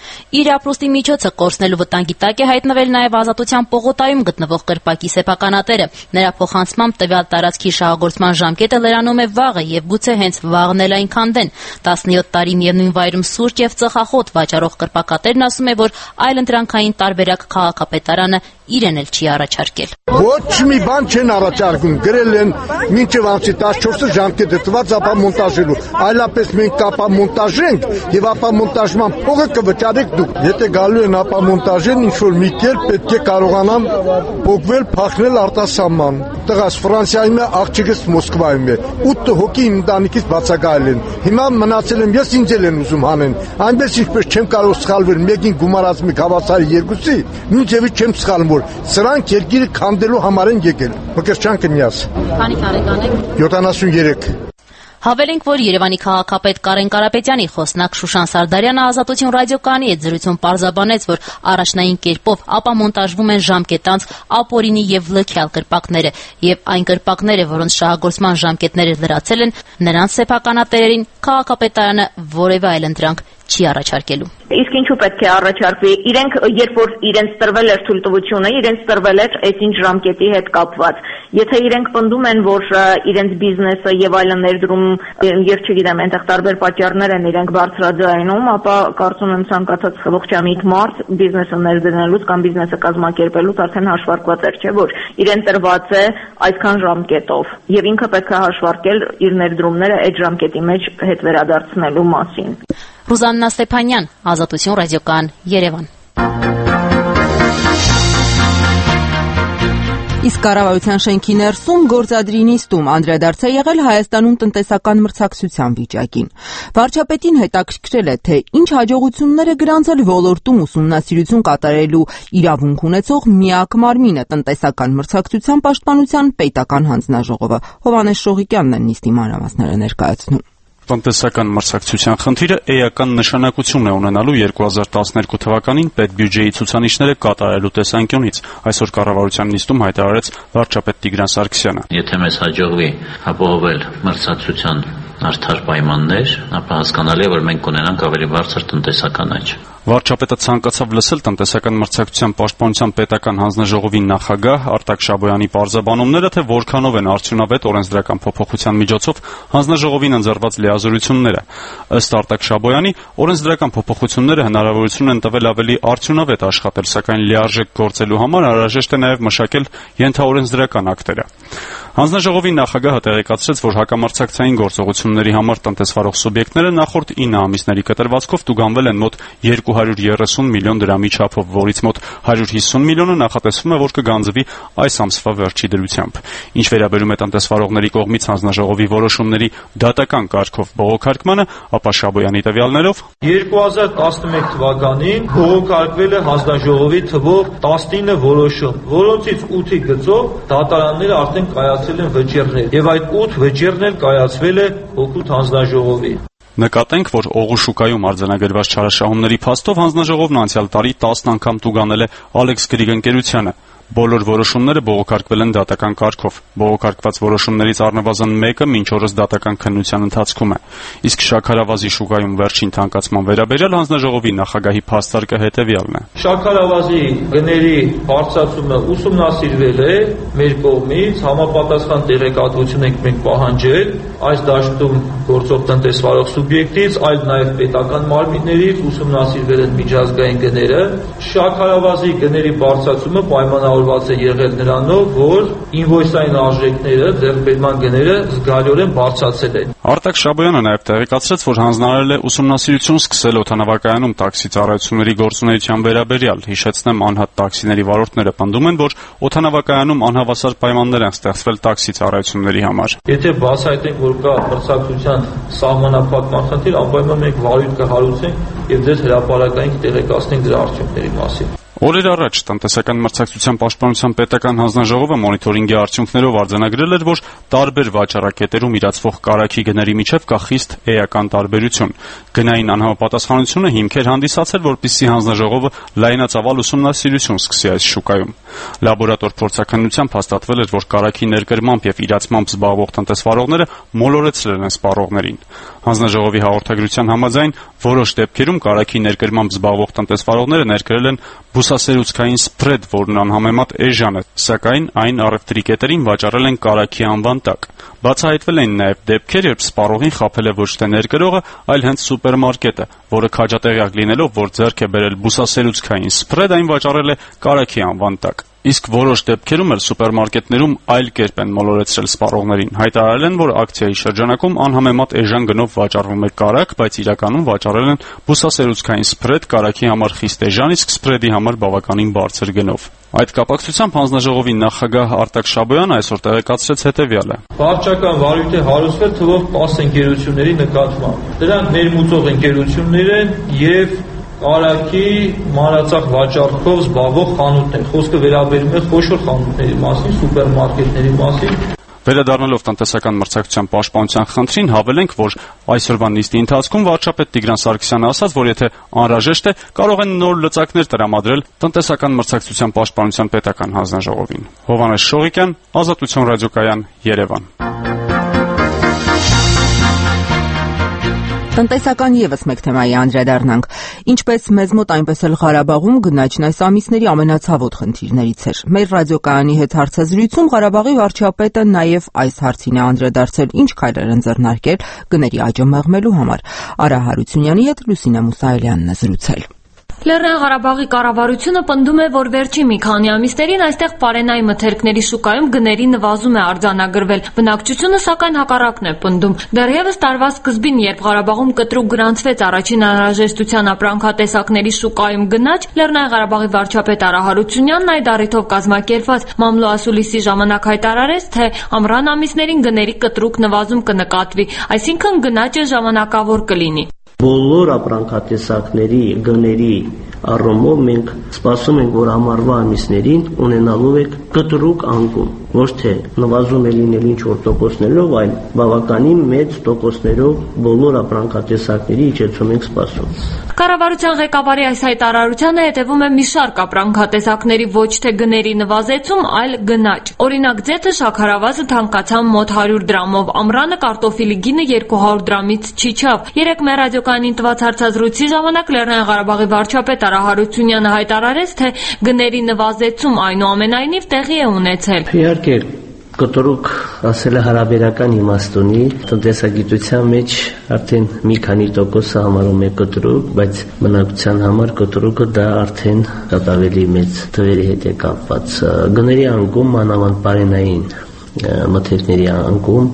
Իր ապրուստի միջոցը կորցնելու վտանգի տակ է հայտնվել նաև Ազատության պողոտայում գտնվող կրպակի սեփականատերը։ Նրա փոխանցմամբ տվյալ տարածքի շահագործման ժամկետը լրանում է վաղը եւ գուցե հենց վաղն էլ այն քանդեն։ տասնյոթ տարի միևնույն վայրում սուրճ եւ ծխախոտ վաճառող կրպակատերն ասում է, որ այլընտրանքային տարբերակ քաղաքապետարանը իրեն էլ չի առաջարկել։ Ոչ մի բան չեն առաջարկում, գրել են մինչև ամսի տասնչորսը ժամկետը տված ապամոնտաժելու, այլապես մենք կապամոնտաժենք եւ ապամոնտաժման փողը կվճարենք դուք։ Եթե գալու են ապամոնտաժեն, ինչ որ մի կերպ պետք է կարողանան փոխվել, փախնել արտասահման։ Տղաս Ֆրանսիայում է, աղջիկս Մոսկվայում է։ ութ հոգի ընտանիքից բացակայել են։ Հիմա մնացել եմ ես, ինձ էլ են ուզում հանեն։ Այնպես ինչպես չեմ կարող սխալվել, մեկին գումարած մի հավասարի երկուսի, նույնիսկ չեմ սխալվում, որ սրանք երկիրը քանդելու համար են եկել։ Մկրտչան կնյաս։ Քանի տարեկան եք։ յոթանասուներեք։ Հավելենք, որ Երևանի քաղաքապետ Կարեն Կարապետյանի խոսնակ Շուշան Սարդարյանը Ազատություն ռադիոկայանի հետ զրույցում պարզաբանեց, որ առաջնային կերպով ապամոնտաժվում են ժամկետանց ապօրինի եւ լքյալ կրպակները, եւ այն կրպակները, որոնց շահագործման ժամկետները լրացել են, նրանց սեփականատերերին քաղաքապետարանը որևէ այլ ընտրանք չի առաջարկելու։ Իսկ ինչու պետք է առաջարկվի։ Իրենք երբ որ իրենց տրվել էր թույլտվությունը, իրենց տրվել էր այսինչ ժամկետի հետ կապված։ Եթե իրենք պնդում են, որ իրենց բիզնեսը եւ այլն ներդրում, եւ չգիտեմ, այնտեղ տարբեր պատճառներ են իրենք բարձրաձայնում, ապա կարծում եմ ցանկացած ողջամիտ մարդ բիզնեսը ներդնելուց կամ բիզնեսը կազմակերպելուց արդեն հաշվարկված էր, չէ՞ որ իրեն տրված է այսքան ժամկետով եւ ինքը պետք է հաշվարկել իր ներդրումները այդ ժամկետի մեջ հետ վերադարձնելու մասին։ Ռուզաննա Ստեփանյան, Ազատություն ռադիոկայան, Երևան։ Իսկ կառավարության շենքի ներսում գործադրի նիստում անդրադարձ է եղել Հայաստանում տնտեսական մրցակցության վիճակին։ Վարչապետին հետաքրքրել է, թե ինչ հաջողություններ է գրանցել ոլորտում ուսումնասիրություն կատարելու իրավունք ունեցող միակ մարմինը տնտեսական մրցակցության պաշտպանության պետական հանձնաժողովը։ Հովհաննես Շողիկյանն է նիստի մանրամասները ներկայացնում։ Տնտեսական մրցակցության խնդիրը էական նշանակություն է ունենալու երկու հազար տասներկու թվականին պետբյուջեի ցուցանիշները կատարելու տեսանկյունից, այսօր կառավարության նիստում հայտարարեց վարչապետ Տիգրան Սարգսյանը։ Եթե մեզ հաջողվի ապահովել մրցակցության արդար պայմաններ, ապա հասկանալի է, որ մենք կունենանք ավելի բարձր տնտեսական աճ։ Վարչապետը ցանկացավ լսել տնտեսական մրցակցության պաշտպանության պետական հանձնաժողովի նախագահ Արտակ Շաբոյանի պարզաբանումները, թե որքանով են արդյունավետ օրենսդրական փոփոխության միջոցով հանձնաժողովին ընձեռված լիազորությունները։ Ըստ Արտակ Շաբոյանի, օրենսդրական փոփոխությունները հնարավորություն են տվել ավելի արդյունավետ աշխատել, սակայն լիարժեք գործելու համար անհրաժեշտ է նաև մշակել ենթաօրենսդրական ակտերը։ Հանձնաժողովի նախագահը տեղեկացրեց, որ հակամրցակցային գործողությունների համար տնտեսվարող սուբյեկտները նախորդ ինը ամիսների կտրվածքով տուգանվել են մոտ երկու երկու հարյուր երեսուն միլիոն դրամի չափով, որից մոտ հարյուր հիսուն միլիոնը նախատեսվում է, որ կգանձվի այս ամսվա վերջի դրությամբ։ Ինչ վերաբերում է տնտեսվարողների կողմից հանձնաժողովի որոշումների դատական կարգով բողոքարկմանը, ապա Շաբոյանի տվյալներով երկու հազար տասնմեկ թվականին բողոքարկվել է հանձնաժողովի թվով տասնինը որոշում, որոնցից ութի գծով դատարանները արդեն կայացրել են վճիռներ, եւ այդ ութ վճիռն էլ կայացվել է օգուտ հանձնաժողովի։ Նկատենք, որ օղու շուկայում արձանագրված չարաշահումների փաստով հանձնաժողովն անցյալ տարի տասն անգամ տուգանել է Ալեքս Գրիգ ընկերությանը։ Բոլոր որոշումները բողոքարկվել են դատական կարգով։ Բողոքարկված որոշումներից առնվազն մեկը մինչ օրս դատական քննության ընթացքում է։ Իսկ շաքարավազի շուկայում վերջին թանկացման վերաբերյալ հանձնաժողովի նախագահի փաստարկը հետևյալն է։ Շաքարավազի գների բարձրացումը ուսումնասիրվել է մեր կողմից, համապատասխան տեղեկատվություն ենք մենք պահանջել այս դաշտում գործող տնտեսվարող սուբյեկտից, այլ նաև պետական մարմիններից ուսումնասիրվել են միջազգային գները։ Շաքարավազի գների բարձրացումը պայմանավորված է եղել նրանով, որ ինվոյսային արժեքները, ձեռքբերման գները զգալիորեն բարձրացել են։ Արտակ Շաբոյանը նաև տեղեկացրեց, որ հանձնարարել է ուսումնասիրություն սկսել օդանավակայանում տաքսի ծառայությունների գործունեության վերաբերյալ։ Հիշեցնեմ, անհատ տաքսիների վարորդները պնդում են, որ օդանավակայանում անհավասար պայմաններ են ստեղծվել տաքսի ծառայությունների համար։ Եթե բացահայտենք, որ կա մրցակցության սահմանափակման խնդիր, անպայման մենք վարույթ կհարուցենք եւ ձեզ հրապարակային տեղեկացնենք դրա արդյունքների մասին։ Օրեր առաջ տնտեսական մրցակցության պաշտպանության պետական հանձնաժողովը մոնիթորինգի արդյունքներով արձանագրել էր, որ տարբեր վաճառակետերում իրացվող կարագի գների միջև կա խիստ էական տարբերություն։ Գնային անհամապատասխանությունը հիմք էր հանդիսացել, որպեսզի հանձնաժողովը լայնածավալ ուսումնասիրություն սկսի այս շուկայում։ Լաբորատոր փորձաքննությամբ հաստատվել էր, որ կարագի ներկրմամբ եւ իրացմամբ զբաղվող տնտեսվարողները մոլորեցրել են սպառողներին։ Հանձնաժողովի հաղորդագրության համաձայն որոշ դեպքերում կարագի ներկրմամբ զբաղվող տնտեսվարողները ներկրել են բուսասերուցքային սփրեդ, որն անհամեմատ էժան է, սակայն այն առևտրի կետերին վաճառել են կարագի անվան տակ։ Բացահայտվել են նաև դեպքեր, երբ սպառողին խաբել է ոչ թե ներկրողը, այլ հենց սուպերմարկետը, որը քաջատեղյակ լինելով, որ ձեռք է բերել բուսասերուցքային սփրեդ, այն վաճառել է կարագի անվան տակ։ Իսկ որոշ դեպքերում էլ սուպերմարկետներում այլ կերպ են մոլորեցրել սպառողներին։ Հայտարարել են, որ ակցիայի շրջանակում անհամեմատ էժան գնով վաճառվում է կարագ, բայց իրականում վաճառել են բուսասերուցքային սփրեդ կարագի համար խիստ էժան, իսկ սփրեդի համար բավականին բարձր գնով։ Այդ կապակցությամբ հանձնաժողովի նախագահ Արտակ Շաբոյանը այսօր տեղեկացրեց հետևյալը. Վարչական վարույթ է հարուցվել թվով տասը ընկերությունների նկատմամբ։ Դրանք ներմուծող ընկերություններ են եւ կարագի մանրածախ վաճառքով զբաղվող խանութներ։ Խոսքը վերաբերում է խոշոր խանութների մասին, սուպերմարկետների մասին։ Վերադառնալով տնտեսական մրցակցության պաշտպանության խնդրին, հավելենք, որ այսօրվա նիստի ընթացքում վարչապետ Տիգրան Սարգսյանը ասաց, որ եթե անհրաժեշտ է, կարող են նոր լծակներ տրամադրել տնտեսական մրցակցության պաշտպանության պետական հանձնաժողովին։ Հովհաննես Շողիկյան, Ազատություն ռադիոկայան, Երևան։ Տնտեսական ևս մեկ թեմայի անդրադառնանք։ Ինչպես մեզ մոտ, այնպես էլ Ղարաբաղում գնաճն այս ամիսների ամենացավոտ խնդիրներից էր։ Մեր ռադիոկայանի հետ հարցազրույցում Ղարաբաղի վարչապետը նաև այս հարցին է անդրադարձել, ինչ քայլեր են ձեռնարկել գների աճը մեղմելու համար։ Արա Հարությունյանի հետ Լուսինե Մուսայելյանն է զրուցել։ Լեռնային Ղարաբաղի կառավարությունը պնդում է, որ վերջին մի քանի ամիսներին այստեղ պարենայի մթերքների շուկայում գների նվազում է արձանագրվել։ Բնակչությունը սակայն հակառակն է պնդում։ Դեռևս տարվա սկզբին, երբ Ղարաբաղում կտրուկ գրանցվեց առաջին անհրաժեշտության ապրանքատեսակների շուկայում գնաճ, Լեռնային Ղարաբաղի վարչապետ Արա Հարությունյանն այդ առիթով կազմակերպված մամլո ասուլիսի ժամանակ հայտարարեց, թե ամռան ամիսներին գների կտրուկ նվազում կնկատվի, այսինքն գնաճը ժամանակավոր կլինի։ Բոլոր ապրանքատեսակների գների առումով մենք սպասում ենք, որ ամառվա ամիսներին ունենալու եք կտրուկ անկում, ոչ թե նվազում է լինել ինչ-որ տոկոսներով, այլ բավականին մեծ տոկոսներով բոլոր ապրանքատեսակների իջեցում ենք սպասում։ Կառավարության ղեկավարի այս հայտարարությանը հետևում է մի շարք ապրանքատեսակների ոչ թե գների նվազեցում, այլ գնաճ։ Օրինակ, ձեթը շաքարավազը թանկացան մոտ հարյուր դրամով, ամռանը կարտոֆիլի գինը երկու հարյուր դրամից չիջավ։ Երեկ մեր ռադիոկայանին տված հարցազրույցի ժամանակ Լեռնային Ղարաբաղի վարչապետ Արա Հարությունյանը հայտարարեց, թե գների նվազեցում այնուամենայնիվ տեղի է ունեցել։ Իհարկե, կտրուկ ասելը հարաբերական իմաստ ունի, տնտեսագիտության մեջ արդեն մի քանի տոկոսը համարում է կտրուկ, բայց բնակության համար կտրուկը դա արդեն կատավելի մեծ թվերի հետ է կապված։ Գների անկում, մանավանդ պարենային մթերքների անկում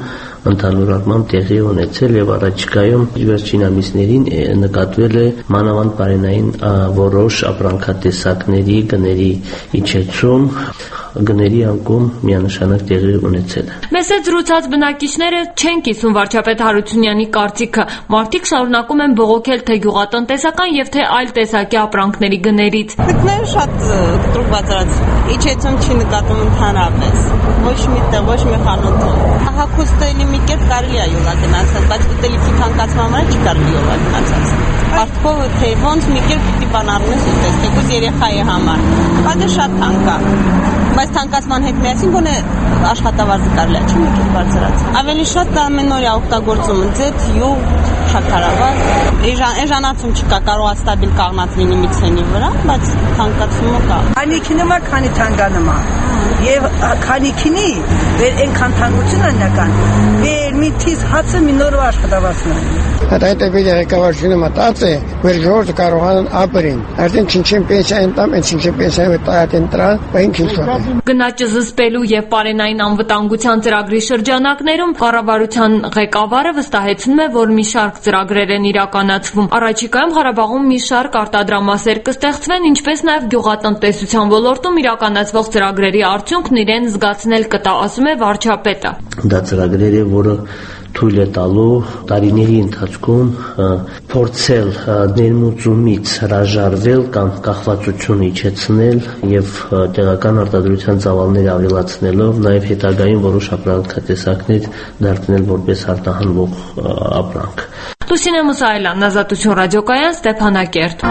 ընդհանուր առմամբ տեղի ունեցել եւ առաջիկայում վերջին ամիսներին նկատվել է մանավանդ բարենային որոշ ապրանքատեսակների գների իջեցում, գների անկում միանշանակ տեղի ունեցել է։ Մեզ հետ զրուցած բնակիչները չեն կիսում վարչապետ Հարությունյանի կարծիքը։ Մարդիկ շարունակում են բողոքել թե գյուղատնտեսական եւ թե այլ տեսակի ապրանքների գներից։ Գները շատ կտրուկ բացառած իջեցում չի նկատում ընդհանրապես։ Ոչ մի տեղ, ոչ մի խանութում։ Հագուստելի մի կերպ կարելի է յոլա գնացել, բայց ուտելիքի թանկացման վրա չի կարելի յոլա գնացել։ Արդյոք թե ոնց մի կերպ պիտի բան առնես ուտես, թեկուզ երեխայի համար։ Բայց շատ թանկ է։ Բայց թանկացման հետ միասին գոնե աշխատավարձը կարելի է չի մի կերպ բարձրացնել։ Ավելի շատ ամենօրյա օգտագործումը ձեթ, յուղ, շաքարավազ։ Էժանացում չկա, կարող է ստաբիլ կաղնած լինի մի ցենի վրա, բայց թանկացումը կա։ Քանիքինը մա քանի թանգանոմա։ Եվ քանիքինի վեր այնքան թանկությունը նական։ Վեր մի թիզ հացը մի նոր աշխատավարձն է։ Այդ այդպես ղեկավարությունը մտած է, որ ժողովուրդը կարողանան ապրեն։ Արդեն չնչին պենսիան տամ, չնչին պենսիան տայատեն տրա, բայն քիլտո։ Գնաճը զսպելու եւ պարենային անվտանգության ծրագրի շրջանակներում կառավարության ղեկավարը վստահեցնում է, որ մի շարք ծրագրեր են իրականացվում։ Առաջիկայում Ղարաբաղում մի շարք արտադրամասեր կստեղծվեն, ինչպես նաեւ գյուղատնտեսության ոլորտում իրականացվող ծրագրերի արդյունքն իրեն զգացնել կտա, ասում է վարչապետը։ Դա ծրագրեր է, որը թույլ է տալու տարիների ընթացքում փորձել ներմուծումից հրաժարվել կամ կախվածություն իջեցնել եւ տեղական արտադրության ծավալները ավելացնելով նաեւ հետագայում որոշ ապրանքատեսակներ դարձնել որպես արտահանվող ապրանք։ Լուսինե Մուսայելյան, Ազատություն ռադիոկայան, Ստեփանակերտ։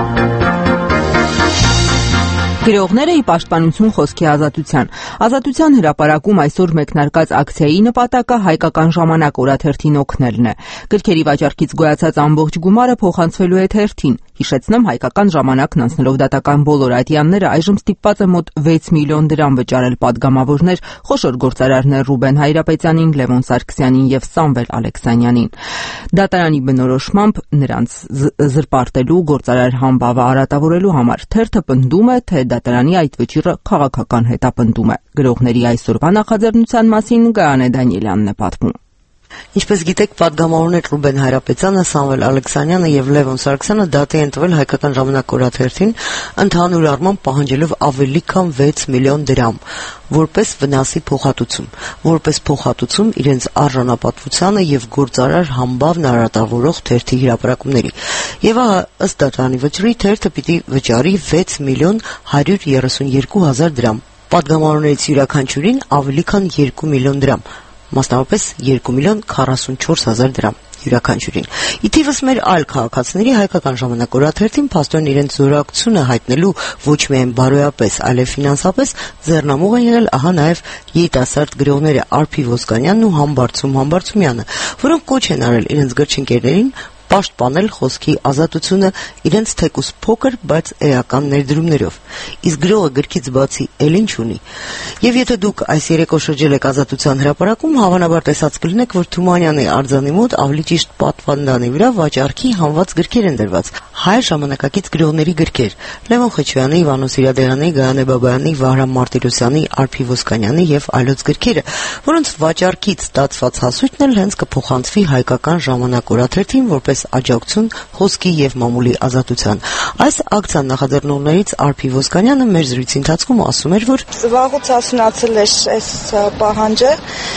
Գրողները ի պաշտպանություն խոսքի ազատության։ Ազատության հրապարակում այսօր մեկնարկած ակցիայի նպատակը հայկական ժամանակ օրաթերթին օգնելն է։ Գրքերի վաճառքից գոյացած ամբողջ գումարը փոխանցվելու է թերթին։ Հիշեցնեմ, հայկական ժամանակն անցնելով դատական բոլոր ատյանները այժմ ստիպված է մոտ վեց միլիոն դրամ վճարել պատգամավորներ խոշոր գործարարներ Ռուբեն Հայրապետյանին, Լևոն Սարգսյանին եւ Սամվել Ալեքսանյանին։ Դատարանի բնորոշմամբ նրանց զրպարտելու գործարար համբավը արատավորելու համար թերթը պնդում է, թե դատարանի այդ վճիռը քաղաքական հետապնդում է։ Գրողների այսօրվա նախաձեռնության մասին Գայանե Դանիելյանն է պատմում։ Ինչպես գիտեք, պատգամավորներ Ռուբեն Հայրապետյանը, Սամվել Ալեքսանյանը եւ Լևոն Սարգսյանը դատի են տվել հայկական ժամանակ օրաթերթին, ընդհանուր առմամբ պահանջելով ավելի քան վեց միլիոն դրամ, որպես վնասի փոխհատուցում, որպես փոխհատուցում իրենց արժանապատվությանը եւ գործարար համբավն արատավորող թերթի հրապարակումների։ Եվ ահա ըստ դատարանի վճռի թերթը պիտի վճարի վեց միլիոն հարյուր երեսունյոթ հազար դրամ։ Պատգամավորներից յուրաքանչյուրին ավելի քան երկու միլիոն դրամ, մասնավորապես երկու միլիոն քառասունչորս հազար դրամ յուրաքանչյուրին։ Ի թիվս մեր այլ քաղաքացիների հայկական ժամանակ օրաթերթին փաստորեն իրենց զորակցությունը հայտնելու ոչ միայն բարոյապես, այլև ֆինանսապես ձեռնամուղ են եղել ահա նաև երիտասարդ գրողները Արփի Ոսկանյանն ու Համբարձում Համբարձումյանը, որոնք կոչ են արել իրենց գրչընկերներին պաշտպանել խոսքի ազատությունը իրենց թեկուզ փոքր, բայց էական ներդրումներով։ Իսկ գրողը գրքից բացի էլ ինչ ունի։ Եվ եթե դուք այս երեկո շրջել եք Ազատության հրապարակում, հավանաբար տեսած կլինեք, որ Թումանյանի արձանի մոտ, ավելի ճիշտ պատվանդանի վրա վաճառքի հանված գրքեր են դրված։ Հայ ժամանակակից գրողների գրքեր՝ Լևոն Խեչոյանի, Իվանոս Իրադեղյանի, Գայանե Բաբայանի, Վահրամ Մարտիրոսյանի, Արփի Ոսկանյանի եւ այլոց գրքերը, որոնց վաճառքից ստացված հասույթն էլ հենց կփոխանցվի հայկական ժամանակ օրաթերթին որպես աջակցություն խոսքի եւ մամուլի ազատության։ Այս ակցիան նախաձեռնողներից Արփի Ոսկանյանը մեր զրույցի ընթացքում ասում էր, որ վաղուց հասունացել է այս պահանջը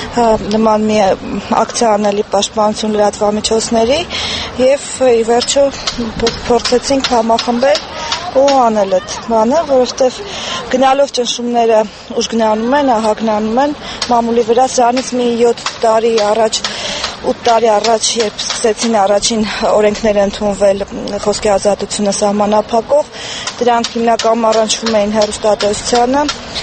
նման մի ակցիա անելի պաշտպանություն լրատվամիջոցների եւ ի վերջո փորձեցինք համախմբել ու անել այդ բանը, որովհետեւ գնալով ճնշումները ուժ գնանում են, ահագնանում են մամուլի վրա, սրանից մի յոթ տարի առաջ ութ տարի առաջ, երբ սկսեցին առաջին օրենքները ընդունվել խոսքի ազատությունը սահմանափակող, դրանք հիմնականում առնչվում էին հեռուստատեսությանը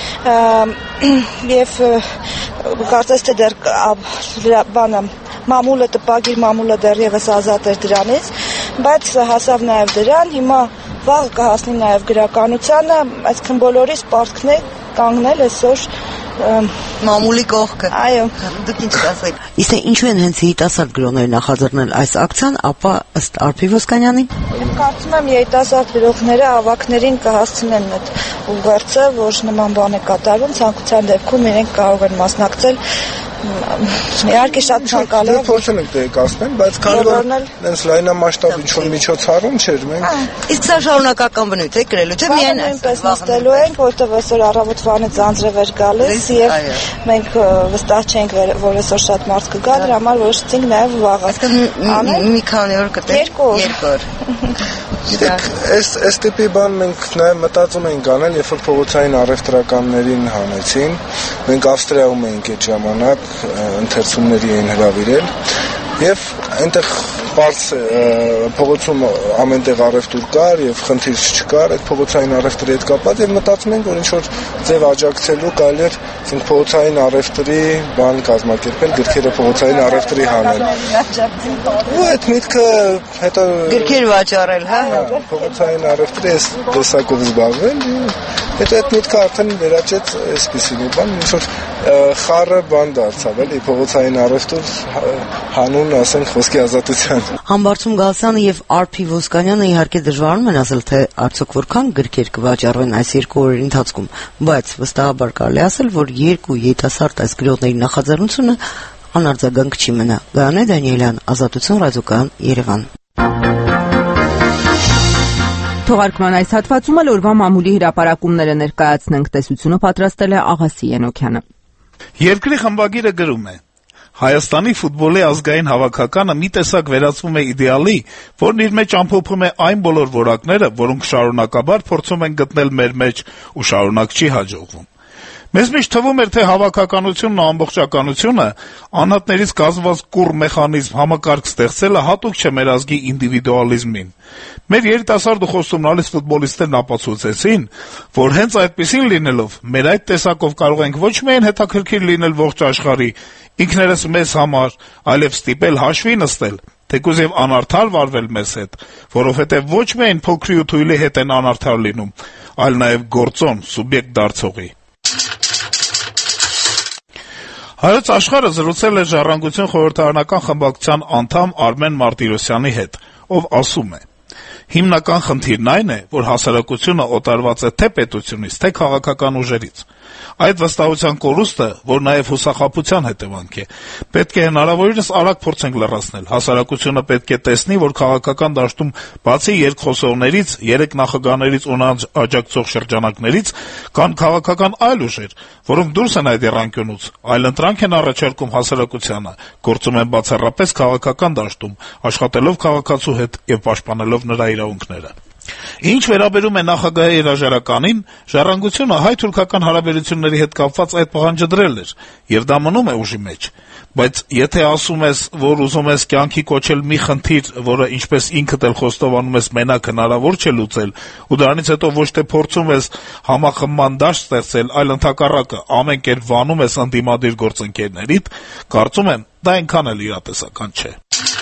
եւ կարծես թե դեռ բանը մամուլը տպագիր մամուլը դեռևս ազատ էր դրանից, բայց հասավ նաեւ դրան, հիմա վաղ կհասնի նաեւ գրականությանը, այսինքն բոլորիս պարտքն է կանգնել այսօր մամուլի կողքը։ Այո, դուք ինչ կասեք։ Իսկ ինչու են հենց երիտասարդ գրողները նախաձեռնել այս ակցիան, ապա ըստ Արփի Ոսկանյանի, Ես կարծում եմ երիտասարդ գրողները ավակներին կհասցնեն այդ ուղերձը, որ նման բան է կատարվում, ցանկության դեպքում իրենք կարող են մասնակցել իհարկե շատ ցանկալի է փորձել ենք տեղեկացնել, բայց կարևորը այնց լայնամասշտաբ ինչ-որ միջոցառում չէր, մենք իսկ սա շարունակական բնույթ է կրելու, թե միայն նույնպես նստելու ենք, որտեղ այսօր առավոտվանից անձրև էր գալիս եւ մենք վստահ չենք, որ այսօր շատ մարդ կգա, դրա համար որոշեցինք նաեւ վաղը անել մի քանի օր կտենք, երկու օր։ Գիտեք, այս այս տիպի բան մենք նաև մտածում ենք անել, երբ որ փողոցային առևտրականներին հանեցին, մենք Ավստրիայում էինք այդ ժամանակ, ընթերցումների էին հրավիրել, եւ այնտեղ բարձ փողոցում ամենտեղ առևտուր կար եւ խնդիր չկար այդ փողոցային առևտրի հետ կապված եւ մտածում ենք որ ինչ որ ձև աջակցելու կարելի էր ասենք փողոցային առևտրի բան կազմակերպել գրքերը փողոցային առևտրի հանել ու այդ միտքը հետո գրքեր վաճառել հա փողոցային առևտրի էս տեսակով զբաղվել հետո այդ միտքը արդեն վերաճեց այսպեսի մի բան ինչ որ խառը բան դարձավ էլի փողոցային առևտուր հանուն ասենք խոսքի ազատության Համբարձում Գալստյանը եւ Արփի Ոսկանյանը իհարկե դժվարանում են ասել թե արդյոք որքան գրքեր կվաճառվեն այս երկու օրերի ընթացքում, բայց վստահաբար կարելի ասել, որ երկու երիտասարդ այս գրողների նախաձեռնությունը անարձագանք չի մնա։ Գայանե Դանիելյան, Ազատություն ռադիոկայան, Երևան։ Թողարկման այս հատվածում էլ օրվա մամուլի հրապարակումները ներկայացնենք, տեսությունը պատրաստել է Աղասի Ենոքյանը։ Երկրի խմբագիրը գրում է. Հայաստանի ֆուտբոլի ազգային հավաքականը մի տեսակ վերածվում է իդեալի, որն իր մեջ ամփոփում է այն բոլոր որակները, որոնք շարունակաբար փորձում են գտնել մեր մեջ ու շարունակ չի հաջողվում։ Մեզ միշտ թվում էր, թե հավաքականությունն ու ամբողջականությունը անհատներից կազմված կուռ մեխանիզմ համակարգ ստեղծելը հատուկ չէ մեր ազգի ինդիվիդուալիզմին։ Մեր երիտասարդ ու խոստումնալից ֆուտբոլիստներն ապացուցեցին, որ հենց այդպեսին լինելով մեր այդ տեսակով կարող ենք ոչ միայն հետաքրքիր լինել ողջ աշխարհի, ինքներս մեզ համար, այլև ստիպել հաշվի նստել, թեկուզ եւ անարդար վարվել մեզ հետ, որովհետեւ ոչ միայն փոքրի ու թույլի հետ են անարդար լինում, այլ նաեւ գործոն, սուբյեկտ դարձողի։ Հայոց աշխարհը զրուցել է Ժառանգություն խորհրդարանական խմբակցության անդամ Արմեն Մարտիրոսյանի հետ, ով ասում է. Հիմնական խնդիրն այն է, որ հասարակությունը օտարված է թե պետությունից, թե քաղաքական ուժերից։ Այդ վստահության կորուստը, որ նաև հուսախաբության հետևանք է, պետք է հնարավորինս արագ փորձենք լրացնել։ Հասարակությունը պետք է տեսնի, որ քաղաքական դաշտում բացի երկխոսողներից, երեք նախագահներից ու նրանց աջակցող շրջանակներից կան քաղաքական այլ ուժեր, որոնք դուրս են այդ եռանկյունուց, այլ ընտրանք են առաջարկում հասարակությանը, գործում են բացառապես քաղաքական դաշտում, աշխատելով քաղաքացու հետ եւ պաշտպանելով նրա իրավունքները։ Ինչ վերաբերում է նախագահի հրաժարականին, Ժառանգությունը հայ-թուրքական հարաբերությունների հետ կապված այդ պահանջը դրել էր, եւ դա մնում է ուժի մեջ։ Բայց եթե ասում ես, որ ուզում ես կյանքի կոչել մի խնդիր, որը ինչպես ինքդ էլ խոստովանում ես մենակ հնարավոր չէ լուծել, ու դրանից հետո ոչ թե փորձում ես համախմբման դաշտ ստեղծել, այլ ընդհակառակը ամեն կերպ վանում ես ընդդիմադիր գործընկերներիդ, կարծում եմ, դա այնքան էլ իրատեսական չէ։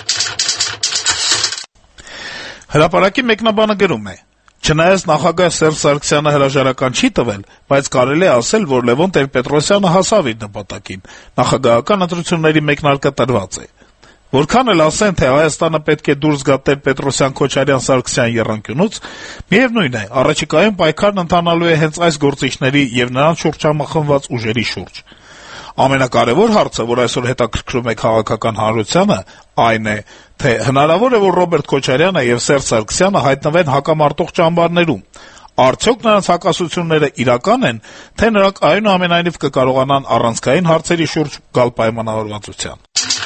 Հրապարակի մեկնաբանը գրում է. Չնայած նախագահ Սերժ Սարգսյանը հրաժարական չի տվել, բայց կարելի է ասել, որ Լևոն Տեր-Պետրոսյանը հասավ իր նպատակին, նախագահական ընտրությունների մեկնարկը տրված է։ Որքան էլ ասեն, թե Հայաստանը պետք է դուրս գա Տեր-Պետրոսյան-Քոչարյան-Սարգսյան եռանկյունուց, միևնույն է, առաջիկայում պայքարն ընթանալու է հենց այս գործիչների եւ նրանց շուրջ համախմբված ուժերի շուրջ։ Ամենակարևոր հարցը, որ այսօր հետաքրքրում է քաղաքական հանրությանը, այն է, թե հնարավոր է, որ Ռոբերտ Քոչարյանը եւ Սերժ Սարգսյանը հայտնվեն հակամարտող ճամբարներում։ Արդյոք նրանց հակասությունները իրական են, թե նրանք այնուամենայնիվ կկարողանան առանցքային հարցերի շուրջ գալ պայմանավորվածության։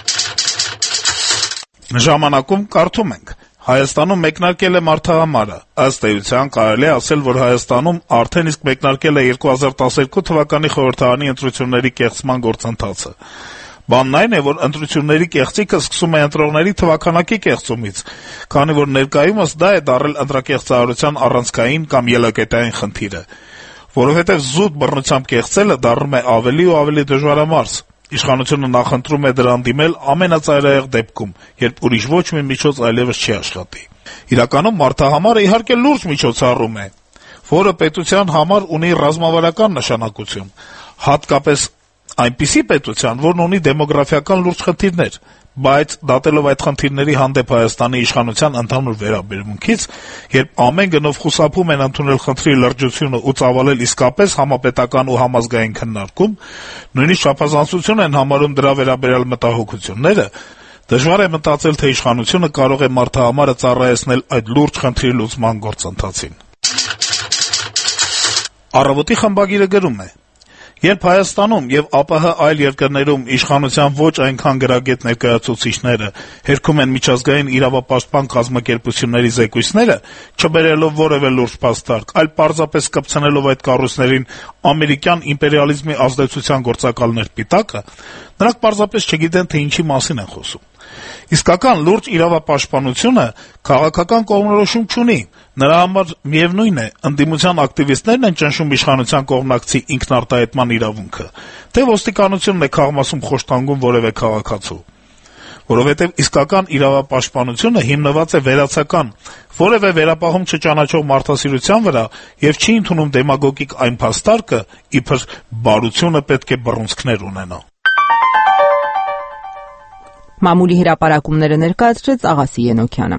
Ժամանակում կարդում ենք. Հայաստանում մեկնարկել է մարդահամարը։ Ըստ էության կարելի է ասել, որ Հայաստանում արդեն իսկ մեկնարկել է երկու հազար տասներկու թվականի խորհրդարանի ընտրությունների կեղծման գործընթացը։ Բանն այն է, որ ընտրությունների կեղծիքը սկսում է ընտրողների թվաքանակի կեղծումից, քանի որ ներկայումս դա է դարձել ընտրակեղծարարության առանցքային կամ ելակետային խնդիրը, որովհետև զուտ բռնությամբ կեղծելը դառնում է ավելի ու ավելի դժվարամարս։ Իշխանությունը նախընտրում է դրան դիմել ամենածայրահեղ դեպքում, երբ ուրիշ ոչ մի միջոց այլևս չի աշխատի։ Իրականում մարդահամարը իհարկե լուրջ միջոցառում է, որը պետության համար ունի ռազմավարական նշանակություն, հատկապես այնպիսի պետության, որն ունի դեմոգրաֆիական լուրջ խնդիրներ, Բայց դատելով այդ խնդիրների հանդեպ Հայաստանի իշխանության ընդհանուր վերաբերմունքից, երբ ամեն գնով խուսափում են ընդունել խնդրի լրջությունը ու ծավալել իսկապես համապետական ու համազգային քննարկում, նույնիսկ չափազանցություն են համարում դրա վերաբերյալ մտահոգությունները, դժվար է մտածել, թե իշխանությունը կարող է մարդահամարը ծառայեցնել այդ լուրջ խնդրի լուծման գործընթացին։ Առավոտի խմբագիրը գրում է. Երբ Հայաստանում եւ ԱՊՀ այլ երկրներում իշխանության ոչ այնքան գրագետ ներկայացուցիչները հերքում են միջազգային իրավապաշտպան կազմակերպությունների զեկույցները, չբերելով որևէ լուրջ փաստարկ, այլ պարզապես կպցնելով այդ կառույցներին ամերիկյան իմպերիալիզմի ազդեցության գործակալներ պիտակը, նրանք պարզապես չգիտեն, թե ինչի մասին են խոսում։ Իսկական լուրջ իրավապաշտպանությունը քաղաքական կողմնորոշում չունի, նրա համար միևնույն է, ընդդիմության ակտիվիստներն են ճնշում իշխանության կողմնակցի ինքնարտահայտման իրավունքը, թե ոստիկանությունն է քաղմասում խոշտանգում որևէ քաղաքացու, որովհետև իսկական իրավապաշտպանությունը հիմնված է վերացական, որևէ վերապահում չճանաչող մարդասիրության վրա եւ չի ընդունում դեմագոգիկ այն փաստարկը, իբր բարությունը պետք է բռունցքներ ունենա։ Մամուլի հրապարակումները ներկայացրեց Աղասի Ենոքյանը։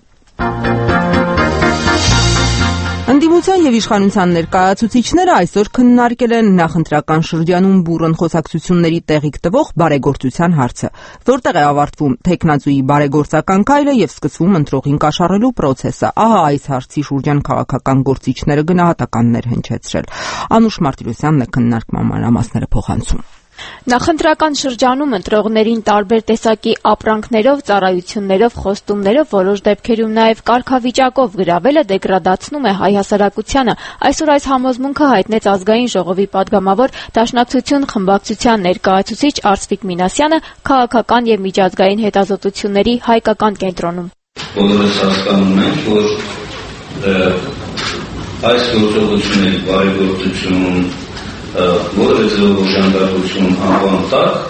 Ընդդիմության եւ իշխանության ներկայացուցիչները այսօր քննարկել են նախընտրական շրջանում բուռն խոսակցությունների տեղիք տվող բարեգործության հարցը, որտեղ է ավարտվում թեկնածուի բարեգործական քայլը եւ սկսվում ընտրողին կաշառելու պրոցեսը։ Ահա այս հարցի շուրջան քաղաքական գործիչները գնահատականներ հնչեցրել։ Անուշ Մարտիրոսյանն է քննարկման մանրամասները փոխանցում։ Նախընտրական շրջանում ընտրողներին տարբեր տեսակի ապրանքներով, ծառայություններով, խոստումներով, որոշ դեպքերում նաև կարգավիճակով գրավելը դեգրադացնում է հայ հասարակությանը։ Այսօր այս համոզմունքը հայտնեց Ազգային ժողովի падգամավոր Դաշնակցություն խմբակցության ներկայացուցիչ Արծվիկ Մինասյանը քաղաքական եւ միջազգային հետազոտությունների հայկական կենտրոնում։ Բոլորս հասկանում ենք, որ այս գործողությունների բարեգործություն որը ձևով ժանդարություն անվան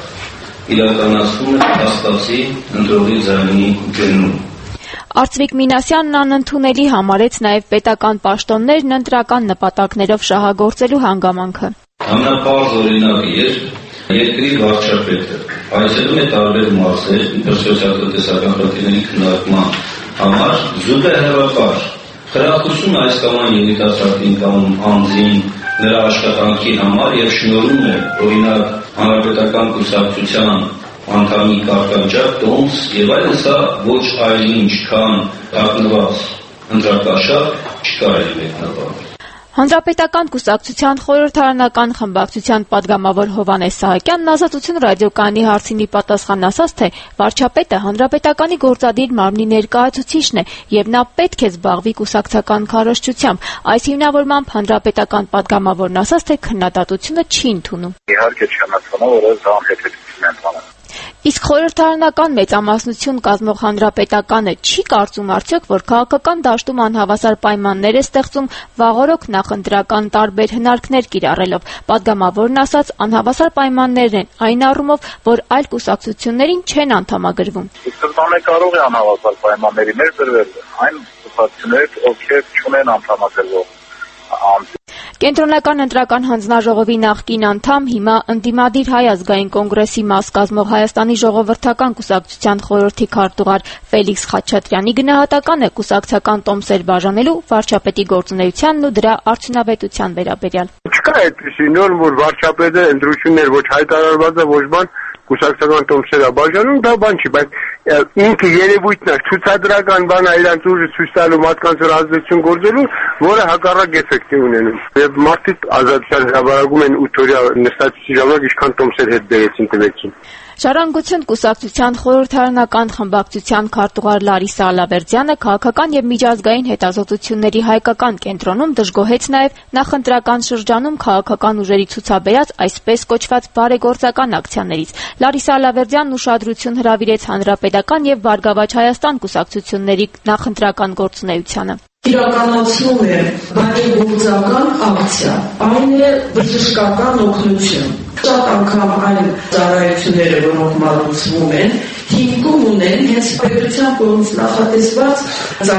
տակ իրականացվում է հաստացի ընտրողի ձայնի գնում։ Արծվիկ Մինասյանն անընդունելի համարեց նաև պետական պաշտոններն ընտրական նպատակներով շահագործելու հանգամանքը։ Ամենապարզ օրինակը էր երկրի վարչապետը այցելում է տարբեր մարզեր իբր սոցիալ-տնտեսական խնդիրների քննարկման համար զուտ է հեռապար, խրախուսում այս կամ այն երիտասարդին կամ անձին նրա աշխատանքի համար եւ շնորհում է օրինակ հանրապետական կուսակցության անդամի կարգավիճակ, տոմս եւ այլն, սա ոչ այլ ինչ քան կազմված ընտրակաշառք չկարելի մեկնաբանել։ Հանրապետական կուսակցության խորհրդարանական խմբակցության падգամավոր Հովհաննես Սահակյանն Ազատություն ռադիոկայանի հարցինի պատասխան ասաց, թե վարչապետը հանրապետականի գործադիր մարմնի ներկայացուցիչն է եւ նա պետք է զբաղվի կուսակցական քարոզչությամբ։ Այս հիմնավորմամբ հանրապետական падգամավորն ասաց, թե քննադատությունը չի ընդունում։ Իհարկե չանացանա, որ այս անհետեթություն են տանում։ Իսկ խորհրդարանական մեծամասնություն կազմող հանրապետականը չի կարծում արդյոք, որ քաղաքական դաշտում անհավասար պայմաններ է ստեղծում վաղօրոք նախընտրական տարբեր հնարքներ կիրառելով։ Պատգամավորն ասաց, անհավասար պայմաններն են այն առումով, որ այլ կուսակցություններին չեն անդամագրվում։ Սկզբանե կարող է անհավասար պայմանների մեջ դրվել այն կուսակցությունները, ովքեր չունեն անդամագրվող անձ։ Կենտրոնական ընտրական հանձնաժողովի նախկին անդամ, հիմա ընդդիմադիր Հայ ազգային կոնգրեսի մաս կազմող Հայաստանի ժողովրդական կուսակցության խորհրդի քարտուղար Ֆելիքս Խաչատրյանի գնահատականը կուսակցական տոմսեր բաժանելու վարչապետի գործունեությանն ու դրա արդյունավետության վերաբերյալ։ Չկա այդպիսի նորմ, որ վարչապետը ընտրություններ ոչ հայտարարված է, ոչ բան կուսակցական տոմսերը բաժանում, դա բան չի, բայց ինքը երևույթն է, ցուցադրական բան է իրանց ուժը ցույց տալու մարդկանց վրա ազդեցություն գործելու, որը հակառակ էֆեկտ է ունենում։ Եվ մարդիկ ազատության հրապարակում են ութ օրյա նստածի ժամանակ ինչքան տոմսեր հետ բերեցին տվեցին։ Ժառանգություն կուսակցության խորհրդարանական խմբակցության քարտուղար Լարիսա Ալավերդյանը քաղաքական եւ միջազգային հետազոտությունների հայկական կենտրոնում դժգոհեց նաեւ նախընտրական շրջանում քաղաքական ուժերի ցուցաբերած այսպես կոչված բարեգործական ակցիաներից։ Լարիսա Ալավերդյանն ուշադրություն հրավիրեց Հանրապետական եւ Բարգավաճ Հայաստան կուսակցությունների նախընտրական գործունեությանը։ Իրականացնում է բարեգործական ակցիա, այն է բժշկական օգնություն։ Շատ անգամ այն ծառայությունները, որոնք մատուցվում են, հիմքում ունեն հենց պետության կողմից նախատեսված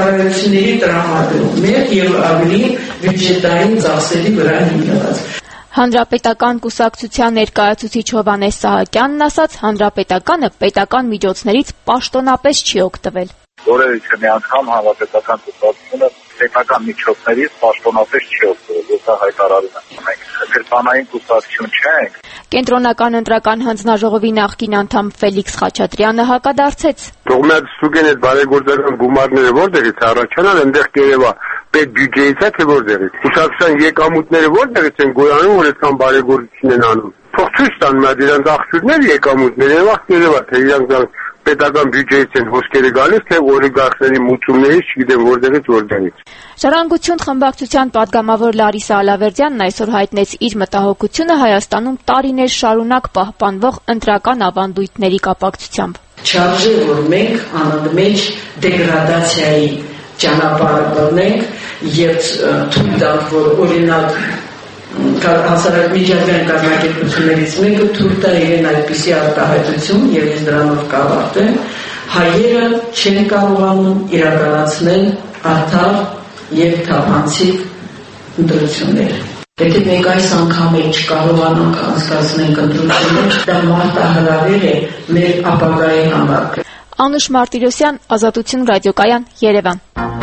ծառայությունների տրամադրում, մեկ եւ ավելի բյուջետային ծախսերի վրա հիմնված։ Հանրապետական կուսակցության ներկայացուցիչ Հովհաննես Սահակյանն ասաց, հանրապետականը պետական միջոցներից պաշտոնապես չի օգտվել։ Որևէ մի անգամ հանրապետական կուսակցությունը պետական միջոցներից պաշտոնապես չի օգտվել, ես դա հայտարարում եմ։ Մենք գրպանային կուսակցություն չենք։ Կենտրոնական ընտրական հանձնաժողովի նախկին անդամ Ֆելիքս Խաչատրյանը հակադարձեց։ Թողնած ստուգեն այդ բարեգործական գումարները որտեղից առաջանան, այնտեղ կերևա պետ բյուջեից է թե որտեղից։ Կուսակցության եկամուտները որտեղից են գոյանում, որ այդքան բարեգործություն են անում։ Թող ցույց տան մեզ իրանց աղբյուրները եկամուտները, եւ ախ կերևա թե իրանք պետական բյուջեից են հոսքերը գալիս, թե օլիգարխների մուծումներից, չգիտեմ որտեղից որտեղից։ Ժառանգություն խմբակցության падգամավոր Լարիսա Ալավերդյանն այսօր հայտնեց իր մտահոգությունը Հայաստանում տարիներ շարունակ պահպանվող ընտրական ավանդույթների կապակցությամբ։ Չարժե, որ մենք անընդմեջ դեգրադացիայի ճանապարհը բռնենք եւ թույլ տանք, որ օրինակ հասարակ միջազգային կազմակերպություններից մեկը թույլ տա իրեն այդպիսի արտահայտություն եւ ես դրանով կավարտեմ, հայերը չեն կարողանում իրականացնել արդար եւ թափանցիկ ընտրություններ։ Եթե մենք այս անգամ էլ չկարողանանք անցկացնել ընտրություններ, դա մարտահրավեր է մեր ապագայի համար։ Անուշ Մարտիրոսյան, Ազատություն ռադիոկայան, Երևան։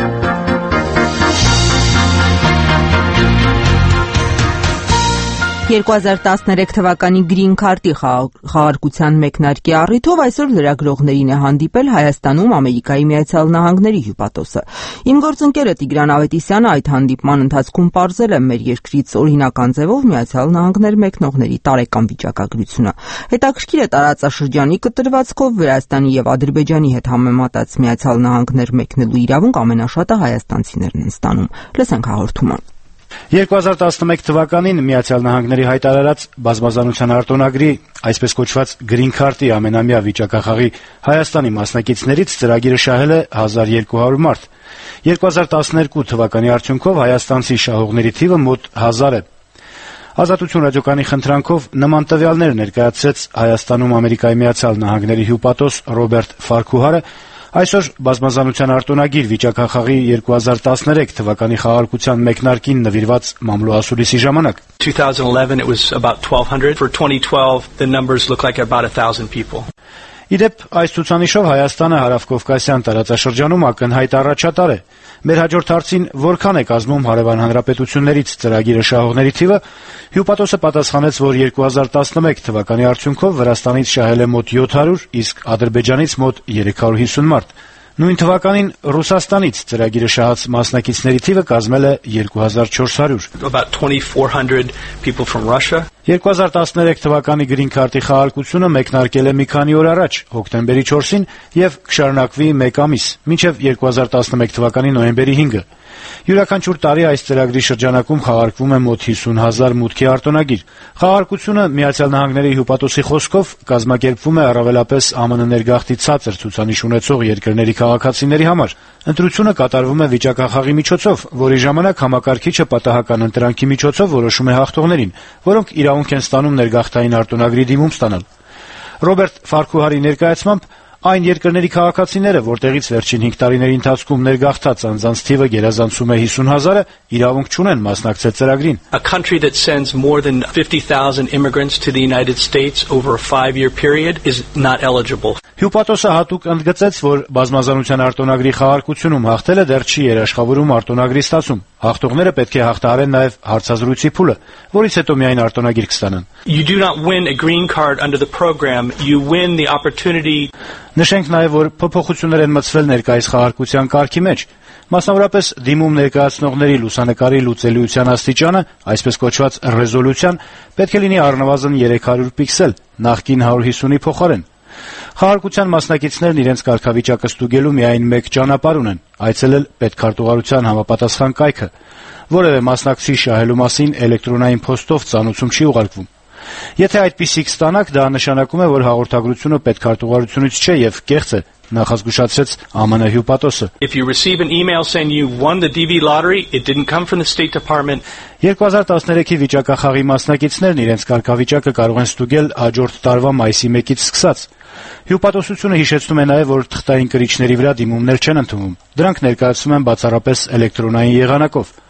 երկու հազար տասներեք թվականի Green Card-ի խաղարկության մեկնարկի առիթով այսօր լրագրողներին է հանդիպել Հայաստանում Ամերիկայի Միացյալ Նահանգների հյուպատոսը։ Իմ գործընկերը Տիգրան Ավետիսյանը այդ հանդիպման ընթացքում պարզել է մեր երկրից օրինական ձևով Միացյալ Նահանգներ մեկնողների տարեկան վիճակագրությունը։ Հետաքրքիր է տարածաշրջանի կտրվածքով Վրաստանի եւ Ադրբեջանի հետ համեմատած Միացյալ Նահանգներ մեկնելու իրավունք ամենաշատը հայաստանցիներն են ստանում։ Լսենք հաղորդումը։ երկու հազար տասնմեկ թվականին Միացյալ Նահանգների հայտարարած բազմազանության արտոնագրի, այսպես կոչված Green Card-ի ամենամյա վիճակախաղի Հայաստանի մասնակիցներից ծրագիրը շահել է հազար երկու հարյուր մարդ։ երկու հազար տասներկու թվականի արդյունքով հայաստանցի շահողների թիվը մոտ հազար է։ Ազատություն ռադիոկայանի խնդրանքով նման տվյալներ ներկայացրեց Հայաստանում Ամերիկայի Միացյալ Նահանգների հյուպատոս Ռոբերտ Ֆարքուհարը այսօր բազմազանության արտոնագիր վիճակախաղի երկու հազար տասներեք թվականի խաղարկության մեկնարկին նվիրված մամլոասուլիսի ժամանակ։ twenty eleven it was about twelve hundred. For twenty twelve the numbers look like about one thousand people. Իդեպ այս ցուցանիշով Հայաստանը հարավկովկասյան տարածաշրջանում ակնհայտ առաջատար է։ Մեր հաջորդ հարցին որքան է կազմում հարևան հանրապետություններից ծրագիրը շահողների թիվը, հյուպատոսը պատասխանեց, որ երկու հազար տասնմեկ թվականի արդյունքով Վրաստանից շահել է մոտ յոթ հարյուր, իսկ Ադրբեջանից մոտ երեք հարյուր հիսուն մարդ։ Նույն թվականին Ռուսաստանից ծրագիրը շահած մասնակիցների թիվը կազմել է երկու հազար չորս հարյուր։ About twenty-four hundred people from Russia. երկու հազար տասներեք թվականի Green Card-ի խաղարկությունը մեկնարկել է մի քանի օր առաջ, հոկտեմբերի չորսին, եւ կշարունակվի մեկ ամիս, մինչեւ երկու հազար տասնմեկ թվականի նոյեմբերի հինգը։ Յուրաքանչյուր տարի այս ծրագրի շրջանակում խաղարկվում է մոտ հիսուն հազար մուտքի արտոնագիր։ Խաղարկությունը Միացյալ Նահանգների հյուպատոսի խոսքով կազմակերպվում է առավելապես ԱՄՆ ներգաղթի ցածր ցուցանիշ ունեցող երկրների քաղաքացիների համար։ Ընտրությունը կատարվում է վիճակախաղի միջոցով, որի ժամանակ համակարգիչը պատահական ընտրանքի միջոցով որոշում է հաղթողներին, որոնք իրավունք են ստանում ներգաղթային արտոնագրի դիմում ստանալ։ Ռոբերտ Ֆարքուհարի ներկայացմամբ այն երկրների քաղաքացիները, որտեղից վերջին հինգ տարիների ընթացքում ներգաղթած անձանց թիվը գերազանցում է հիսուն հազարը, իրավունք չունեն մասնակցել ծրագրին։ A country that sends more than fifty thousand immigrants to the United States over a five-year period is not eligible. Հյուպատոսը հատուկ ընդգծեց, որ բազմազանության արտոնագրի խաղարկությունում հաղթելը դեռ չի երաշխավորում արտոնագրի ստացում։ Հաղթողները պետք է հաղթահարեն նաև հարցազրույցի փուլը, որից հետո միայն արտոնագիր կստանան։ You do not win a green card under the program, you win the opportunity. Նշենք նաև, որ փոփոխություններ են մտցվել ներկայիս խաղարկության կարգի մեջ։ Մասնավորապես դիմում ներկայացնողների լուսանկարի լուծելիության աստիճանը, այսպես կոչված ռեզոլյուցիան, պետք է լինի առնվազն երեք հարյուր պիքսել, նախկին հարյուր հիսունի փոխարեն։ Խաղարկության մասնակիցներն իրենց կարգավիճակը ստուգելու միայն մեկ ճանապարհ ունեն՝ այցելել պետքարտուղարության համապատասխան կայքը։ Որևէ մասնակցի շահելու մասին էլեկտրոնային փոստով ծանուցում չի ուղարկվում։ Եթե այդպիսիք ստանաք, դա նշանակում է, որ հաղորդագրությունը պետքարտուղարությունից չէ եւ կեղծ է, նախազգուշացրեց ԱՄՆ հյուպատոսը։ If you receive an email saying you won the D V lottery, it didn't come from the State Department. երկու հազար տասներեքի վիճակախաղի մասնակիցներն իրենց կարգավիճակը կարող են ստուգել հաջորդ տարվա մայիսի մեկից սկսած։ Հյուպատոսությունը հիշեցնում է նաև, որ թղթային կրիչների վրա դիմումներ չեն ընդունվում։ Դրանք ներկայացվում են բացառապես էլեկտրոնային եղանակով։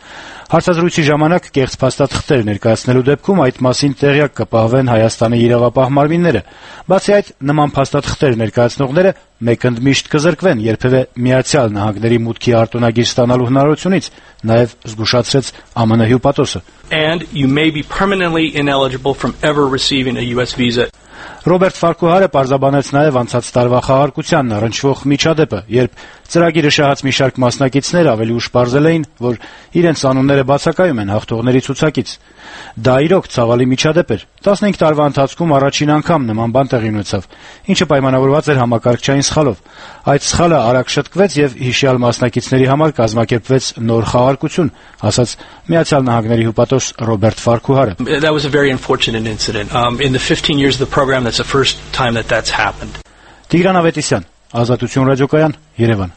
Հարցազրույցի ժամանակ կեղծ փաստաթղթեր ներկայացնելու դեպքում այդ մասին տեղյակ կպահվեն Հայաստանի իրավապահ մարմինները։ Բացի այդ, նման փաստաթղթեր ներկայացնողները մեկընդմիշտ կզրկվեն երբևէ Միացյալ Նահանգների մուտքի արտոնագիր ստանալու հնարավորությունից, նաև զգուշացրեց ԱՄՆ հյուպատոսը։ And you may be permanently ineligible from ever receiving a U S visa. Ռոբերտ Ֆարկուհարը պարզաբանեց նաև անցած տարվա խաղարկությանն առնչվող միջադեպը, երբ ծրագիրը շահած մի շարք մասնակիցներ ավելի ուշ պարզել էին, որ իրենց անունները բացակայում են հաղթողների ցուցակից։ Դա իրոք ցավալի միջադեպ էր։ տասնհինգ տարվա ընթացքում առաջին անգամ նման բան տեղի ունեցավ, ինչը պայմանավորված էր համակարգչային սխալով։ Այդ սխալը արագ շտկվեց եւ հիշյալ մասնակիցների համար կազմակերպվեց նոր խաղարկություն, ասաց Միացյալ Նահանգների հյուպատոս Ռոբերտ Ֆարկուհարը։ That was a very unfortunate incident. Um, in the fifteen years of the program, that's the first time that that's happened. Տիգրան Ավետիսյան, Ազատություն ռադիոկայան, Երևան։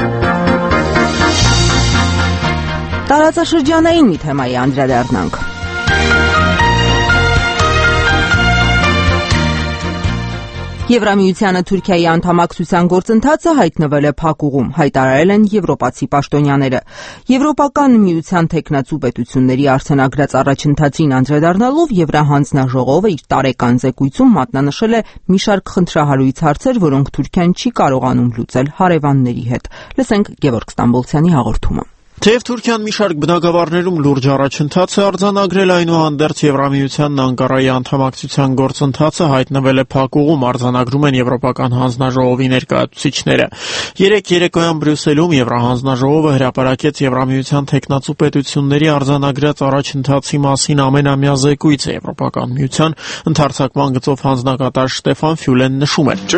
Տարածաշրջանային մի թեմայի անդրադառնանք։ Եվրամիությանը Թուրքիայի անդամակցության գործընթացը հայտնվել է փակուղում, հայտարարել են եվրոպացի պաշտոնյաները։ Եվրոպական միության թեկնածու պետությունների արձանագրած առաջընթացին անդրադառնալով Եվրահանձնաժողովը իր տարեկան զեկույցում մատնանշել է մի շարք խնդրահարույց հարցեր, որոնք Թուրքիան չի կարողանում լուծել հարևանների հետ։ Լսենք Գևորգ Ստամբոլցյանի հաղորդումը։ Թեև Թուրքիան մի շարք բնագավառներում լուրջ առաջընթաց է արձանագրել, այնուհանդերձ Եվրամիությանն Անկարայի անդամակցության գործընթացը հայտնվել է փակուղում, արձանագրում են Եվրոպական հանձնաժողովի ներկայացուցիչները։ Երեկ երեկոյան Բրյուսելում Եվրահանձնաժողովը հրապարակեց Եվրամիության թեկնածու պետությունների արձանագրած առաջընթացի մասին ամենամյա զեկույցը։ Եվրոպական միության ընդարձակման գծով հանձնակատար Շտեֆան Ֆյուլեն նշում է.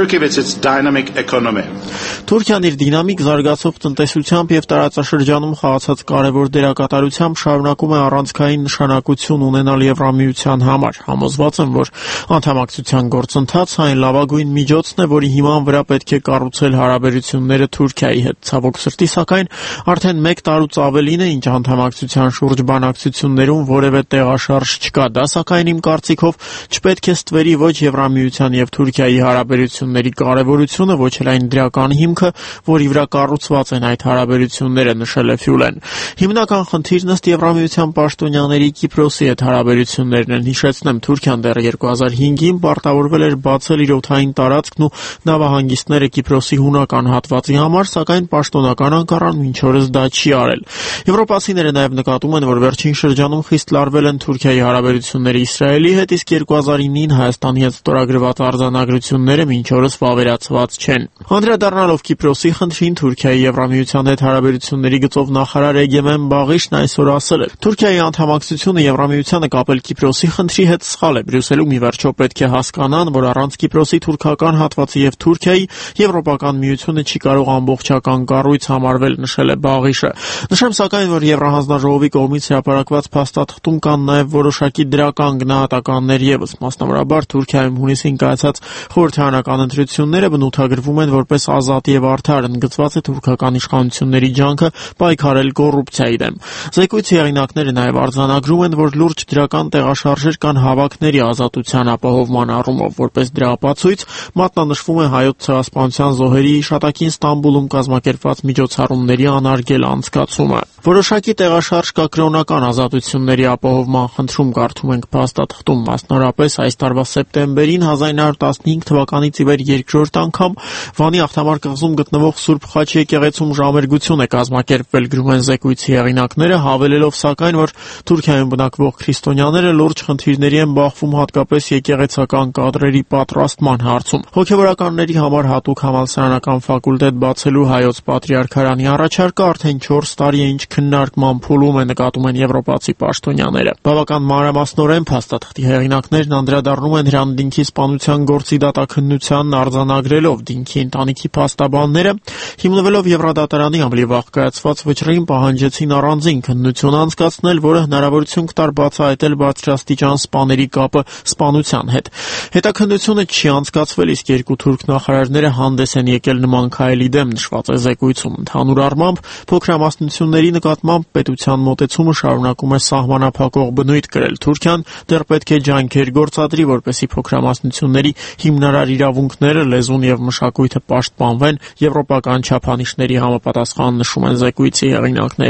Թուրքիան իր դինամիկ զարգացող տնտեսությամբ եւ տարածաշրջանում խաղացած կարևոր դերակատարությամբ շարունակում է առանցքային նշանակություն ունենալ Եվրամիության համար։ Համոզված եմ, որ անդամակցության գործընթացը այն լավագույն միջոցն է, որի հիման վրա պետք է կառուցել հարաբերությունները Թուրքիայի հետ։ Ցավոք սրտի, սակայն արդեն մեկ տարուց ավելին է, ինչ անդամակցության շուրջ բանակցություններում որևէ տեղաշարժ չկա։ Դա սակայն իմ կարծիքով չպետք է ստվերի ոչ Եվրամիության եւ Թուրքիայի հարաբերությունների կարևորությունը, ոչ էլ այն դրական հիմքը, որի վրա կառուցված են այդ հարաբերությունները, նշել է Ֆյուլեն։ Հիմնական խնդիրն ըստ Եվրամիության պաշտոնյաների Կիպրոսի հետ հարաբերություններն են։ Հիշեցնեմ, Թուրքիան դեռ երկու հազար հինգին պարտավորվել էր բացել իր օդային տարածքն ու նավահանգիստները Կիպրոսի հունական հատվածի համար, սակայն պաշտոնական Անկարան մինչ օրս դա չի արել։ Եվրոպացիները նաև նկատում են, որ վերջին շրջանում խիստ լարվել են Թուրքիայի հարաբերությունները Իսրայելի հետ, իսկ երկու հազար նոյին Հայաստանի հետ ստորագրված արձանագրությունները մինչ օրս վավերացված չեն։ Անդրադառնալով Կիպրոսի խնդրին, Թուրքիայի Եվրամիության հետ հարաբերությունների գծով նախարար Էգեմեն Բաղիշն այսօր ասել է. Թուրքիայի անդամակցությունը Եվրամիությանը կապել Կիպրոսի խնդրի հետ սխալ է։ Բրյուսելում ի վերջո պետք է հասկանան, որ առանց Կիպրոսի թուրքական հատվածի եւ Թուրքիայի Եվրոպական միությունը չի կարող ամբողջական կառույց համարվել, նշել է Բաղիշը։ Նշեմ սակայն, որ Եվրահանձնաժողովի կողմից հրապարակված փաստաթղթում կան նաեւ որոշակի դրական գնահատականներ եւս։ Մասնավորաբար Թուրքիայում հունիսին կայացած խորհրդարանական ընտրությունները բնութագրվում են որպես ազատ եւ արդար, ընդգծված է թուրքական իշխանությունների ջանքը պայքարել կոռուպցիայի դեմ։ Զեկույցի հեղինակները նաև արձանագրում են, որ լուրջ դրական տեղաշարժեր կան հավաքների ազատության ապահովման առումով, որպես դրա ապացույց մատնանշվում է հայոց ցեղասպանության զոհերի հիշատակին Ստամբուլում կազմակերպված միջոցառումների անարգել անցկացումը։ Որոշակի տեղաշարժ կա կրոնական ազատությունների ապահովման խնդրում, կարդում ենք փաստաթղթում, մասնավորապես այս տարվա սեպտեմբերին հազար նույն հարյուր տասնհինգ թվականից ի վեր երկրորդ անգամ Վանի Ախտամար կղզում գտնվող Սուրբ Խաչ եկեղեցում ժամերգություն է կազմակերպվել, գրում են զեկույցի հեղինակները, հավելելով սակայն, որ Թուրքիայում բնակվող քրիստոնյաները լուրջ խնդիրների են բախվում հատկապես եկեղեցական կադրերի պատրաստման հարցում։ Հոգևորականների համար հատուկ համալսարանական ֆակուլտետ բացելու հայոց պատրիարքարանի առաջարկը արդեն չորս տարի է ինչ քննարկման փուլում է, նկատում են եվրոպացի պաշտոնյաները։ Բավական մանրամասնորեն փաստաթղթի հեղինակներն անդրադառնում են Հրանտինքի սպանության գործի դատաքննությանն արձանագրելով Դինքի ընտանիքի փաստաբանները, հիմնվելով Եվրադատարանի ավելի վաղ կայացված վճռին պահանջեցին առանձին քննություն անցկացնել, որը հնարավորություն կտար բացահայտել բարձրաստիճան սպաների կապը սպանության հետ։ Հետաքննությունը չի անցկացվել, իսկ երկու թուրք նախարարները հանդես են եկել նման քայլի դեմ, նշված է զեկույցում։ Ընդհանուր առմամբ փոքրամասնությունների նկատմամբ պետության մոտեցումը շարունակում է սահմանափակող բնույթ կրել։ Թուրքիան դեռ պետք է ջանքեր գործադրի, որպեսզի փոքրամասնությունների հիմնարար իրավունքները, լեզուն եւ մշակույթը պաշտպանվեն եվրոպական չափանիշների համապատասխան, նշում են զեկույցի հեղինակները։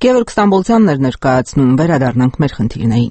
Գևորգ Ստամբոլցյանն էր ներկայացնում, վերադառնանք մեր խնդիրներին։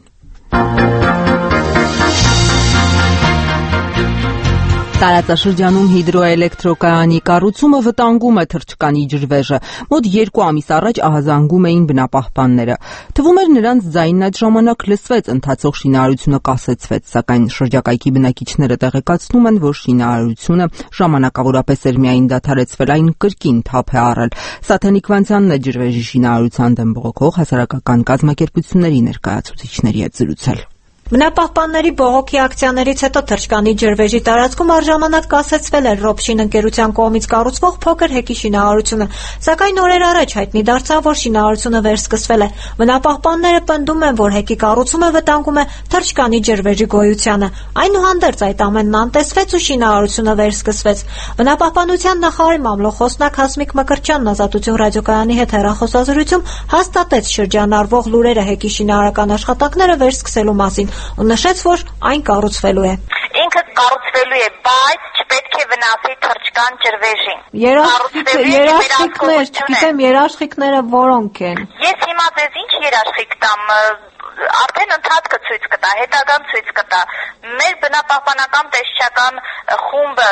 Տարածաշրջանում հիդրոէլեկտրոկայանի կառուցումը վտանգում է թռչկանի ջրվեժը։ Մոտ երկու ամիս առաջ ահազանգում էին բնապահպանները։ Թվում էր նրանց ձայնն այդ ժամանակ լսվեց, ընթացող շինարարությունը կասեցվեց, սակայն շրջակայքի բնակիչները տեղեկացնում են, որ շինարարությունը ժամանակավորապես էր միայն դադարեցվել, այն կրկին թափ է առել։ Սաթենիկ Վանցյանն է ջրվեժի շինարարության դեմ բողոքող հասարակական կազմակերպությունների ներկայացուցիչների հետ զրուցել։ Բնապահպանների բողոքի ակցիաներից հետո թռչկանի ջրվեժի տարածքում առժամանակ կասեցվել էր Ռոբշին ընկերության կողմից կառուցվող փոքր հեքի շինարարությունը, սակայն օրեր առաջ հայտնի դարձավ, որ շինարարությունը վերսկսվել է։ Բնապահպանները պնդում են, որ հեկի կառուցումը վտանգում է թռչկանի ջրվեժի գոյությանը։ Այնուհանդերձ այդ ամենն անտեսվեց ու շինարարությունը վերսկսվեց։ Բնապահպանության նախարար մամլոխոսնակ Հասմիկ Մկրտչյանն Ազատություն ռադիոկայանի հետ հեռախոսազրույցում հաստատեց շրջանառվող լուրերը հեկի շինարարական աշխատանքները վերսկսելու մասին ու նշեց, որ այն կառուցվելու է։ Ինքը կառուցվելու է, բայց չպետք է վնասի թռչկան ջրվեժին։ Երաշխիքներ, չգիտեմ, երաշխիքները որոնք են։ Ես հիմա ձեզ ինչ երաշխիք տամ, արդեն ընթացքը ցույց կտա, հետագան ցույց կտա։ Մեր բնապահպանական տեսչական խումբը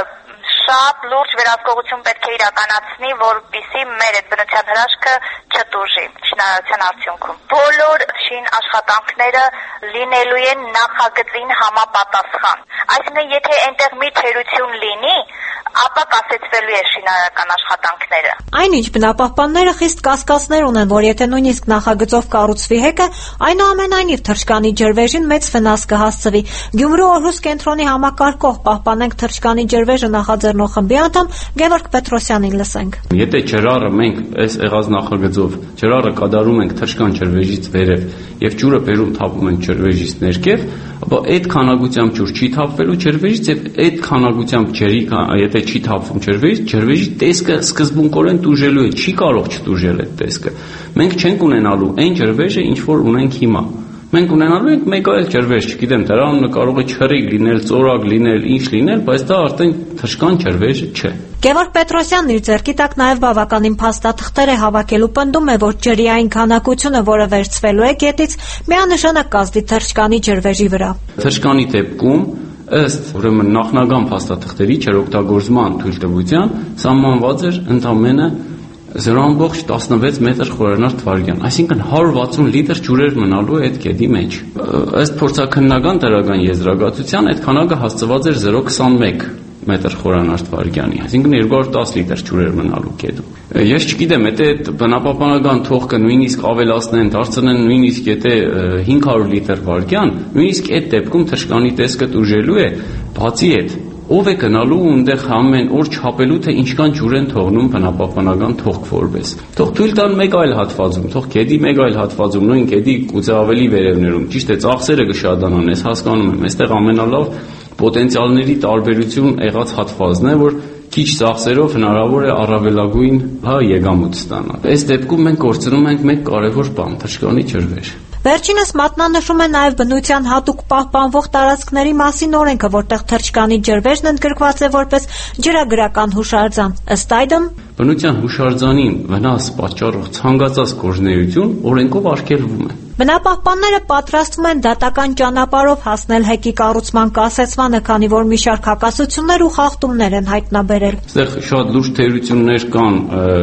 շատ լուրջ վերահսկողություն պետք է իրականացնի, որպեսզի մեր այդ բնության հրաշքը չտուժի շինարարության արդյունքում։ Բոլոր շին աշխատանքները լինելու են նախագծին համապատասխան։ Այսինքն, եթե այնտեղ մի թերություն լինի, ապա կասեցվելու է շինարարական աշխատանքները։ Այնինչ բնապահպանները խիստ կասկածներ ունեն, որ եթե նույնիսկ նախագծով կառուցվի հեկը, այնուամենայնիվ թռչկանի ջրվեժին մեծ վնաս կհասցվի։ Գյումրու օրհուս կենտրոնի համակարգող «Պահպանենք թռչկանի ջրվեժը» նախաձեռնող խմբի անդամ Գևորգ Պետրոսյանին լսենք։ Եթե ջրառը մենք այս եղած նախագծով ջրառը կատարում ենք թռչկան ջրվեժից վերև եւ ջուրը բերում թափում ենք ջրվեժից ներքև, ապա այդ քանակությամբ ջուր չի թափվելու ջրվեժից եւ այդ քանակությամբ ջրի եթե չի թափվում ջրվեժից, ջրվեժի տեսքը սկզբունքորեն տուժելու է, չի կարող չտուժել այդ տեսքը։ Մենք չենք ունենալու այն ջրվեժը, ինչ որ ունենք հիմա։ Մենք ունենալու ենք մեկ այլ ջրվեժ, չգիտեմ, դրա անունը կարող է չռիկ լինել, ծորակ լինել, ինչ լինել, բայց դա արդեն թռչկան ջրվեժ չէ։ Գևորգ Պետրոսյանն իր ձեռքի տակ նաև բավականին փաստաթղթեր է հավաքելու, պնդում է, որ ջրի այն քանակությունը, որը վերցվելու է գետից, միանշանակ կազդի թռչկանի ջրվեժի վրա։ Թռչկանի դեպքում ըստ ուրեմն նախնական փաստաթղթերի ջրօգտագործման թույլտվության սահմանված էր ընդամենը zero point տասնվեց մետր խորանարդ վայրկյան, այսինքն հարյուր վաթսուն լիտր ջուրեր մնալու է այդ գետի մեջ։ Ըստ փորձաքննական դրական եզրակացության այդ քանակը հասցված էր zero point քսանմեկ մետր խորանարդ վայրկյանի, այսինքն երկու հարյուր տասը լիտր ջուրեր մնալու գետում։ Ես չգիտեմ, եթե բնապահպանական թողքը նույնիսկ ավելացնեն, դարձնեն նույնիսկ եթե հինգ հարյուր լիտր վայրկյան, նույնիսկ այդ դեպքում թռչկանի տեսքը տուժելու է, բացի այդ ով է գնալու ու այնտեղ ամեն օր չափելու, թե ինչքան ջուր են թողնում բնապահպանական թողք որպես։ Թող թույլ տան մեկ այլ հատվածում, թող գետի մեկ այլ հատվածում, նույն գետի գուցե ավելի վերևներում։ Ճիշտ է, ծախսերը կշատանան, ես հասկանում եմ, այստեղ ամենալավ պոտենցիալների տարբերություն եղած հատվածն է, որ քիչ ծախսերով հնարավոր է առավելագույն հա եկամուտ ստանալ։ Այս դեպքում մենք կորցնում ենք մեկ կարևոր բան՝ թռչկանի ջրվեժ։ Վերջինս մատնանշում է նաև բնության հատուկ պահպանվող տարածքների մասին օրենքը, որտեղ թռչկանի ջրվեժն ընդգրկված է որպես ջրագրական հուշարձան։ Ըստ այդմ բնության հուշարձանին վնաս պատճառող ցանկացած գործունեություն օրենքով արգելվում է։ Բնապահպանները պատրաստվում են դատական ճանապարհով հասնել հեկի կառուցման կասեցմանը, քանի որ մի շարք հակասություններ ու խախտումներ են հայտնաբերել։ Այստեղ շատ լուրջ թերություններ կան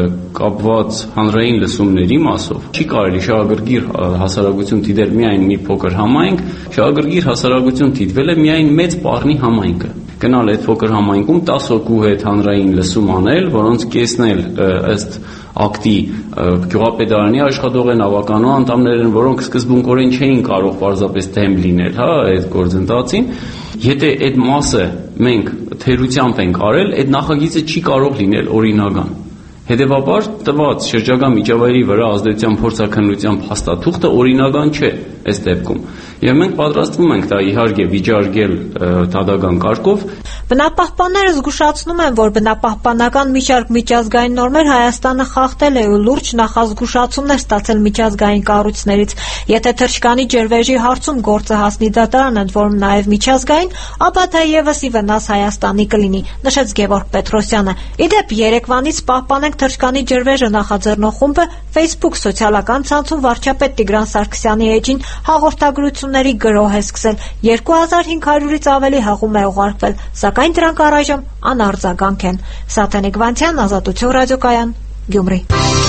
կապված հանրային լսումների մասով։ Չի կարելի շահագրգիռ հասարակություն դիտել միայն մի փոքր համայնք, շահագրգիռ հասարակություն դիտվել է միայն մեծ Պառնի համայնքը։ Գնալ այդ փոքր համայնքում տասը հոգու հետ հանրային լսում անել, որոնց կեսն էլ ըստ ակտի գյուղապետարանի աշխատող են, ավականու անդամներ են, որոնք սկզբունքորեն չէին կարող պարզապես դեմ լինել, հա, այդ գործընթացին։ Եթե այդ մասը մենք թերությամբ ենք արել, այդ նախագիծը չի կարող լինել օրինական։ Հետևաբար տված շրջակա միջավայրի վրա ազդեցության փորձաքննության փաստաթուղթը օրինական չէ այս դեպքում։ Եվ մենք պատրաստվում ենք դա իհարկե վիճարկել դատական կարգով։ Բնապահպանները զգուշացնում են, որ բնապահպանական մի շարք միջազգային նորմեր Հայաստանը խախտել է ու լուրջ նախազգուշացումներ ստացել միջազգային կառույցներից։ Եթե թռչկանի ջրվեժի հարցում գործը հասնի դատարան, ընդ որում նաև միջազգային, ապա դա ևս ի վնաս Հայաստանի կլինի, նշեց Գևորգ Պետրոսյանը։ Ի դեպ, երեկվանից Պահպանենք թռչկանի ջրվեժը նախաձեռնող խումբը Facebook սոցիալական ցանցում վարչապետ Տիգրան Սարգսյանի էջին հաղորդագրությունների գրոհ է սկսել։ երկու հազար հինգ հարյուրից ավելի հղում է ուղարկվել, սակայն դրանք առայժմ անարձագանք են։ Սաթենիկ Վանցյան, Ազատություն ռադիոկայան, Գյումրի։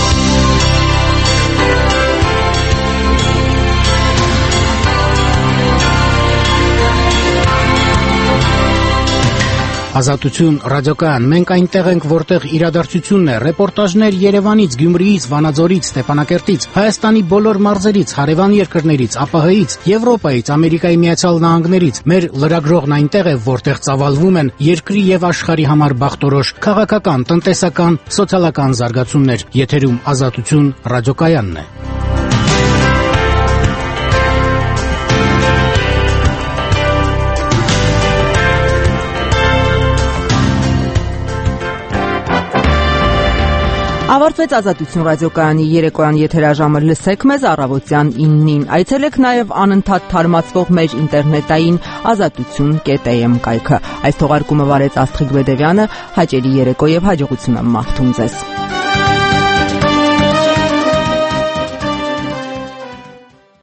Ազատություն ռադիոկայան, մենք այնտեղ ենք, որտեղ իրադարձությունն է, ռեպորտաժներ Երևանից, Գյումրիից, Վանաձորից, Ստեփանակերտից, Հայաստանի բոլոր մարզերից, հարևան երկրներից, ԱՊՀ-ից, Եվրոպայից, Ամերիկայի Միացյալ Նահանգներից։ Մեր լրագրողն այնտեղ է, որտեղ ծավալվում են երկրի եւ աշխարհի համար բախտորոշ քաղաքական, տնտեսական, սոցիալական զարգացումներ։ Եթերում Ազատություն ռադիոկայանն է։ Ավարտվեց Ազատություն ռադիոկայանի երեկոյան եթերաժամը, լսեք մեզ առավոտյան իննին։ Այցելեք նաև անընդհատ թարմացվող մեր ինտերնետային ազատություն կետ է էմ կայքը։ Այս թողարկումը վարեց Աստղիկ Բեդևյանը, հաճելի երեկո եւ հաջողություն եմ մաղթում ձեզ։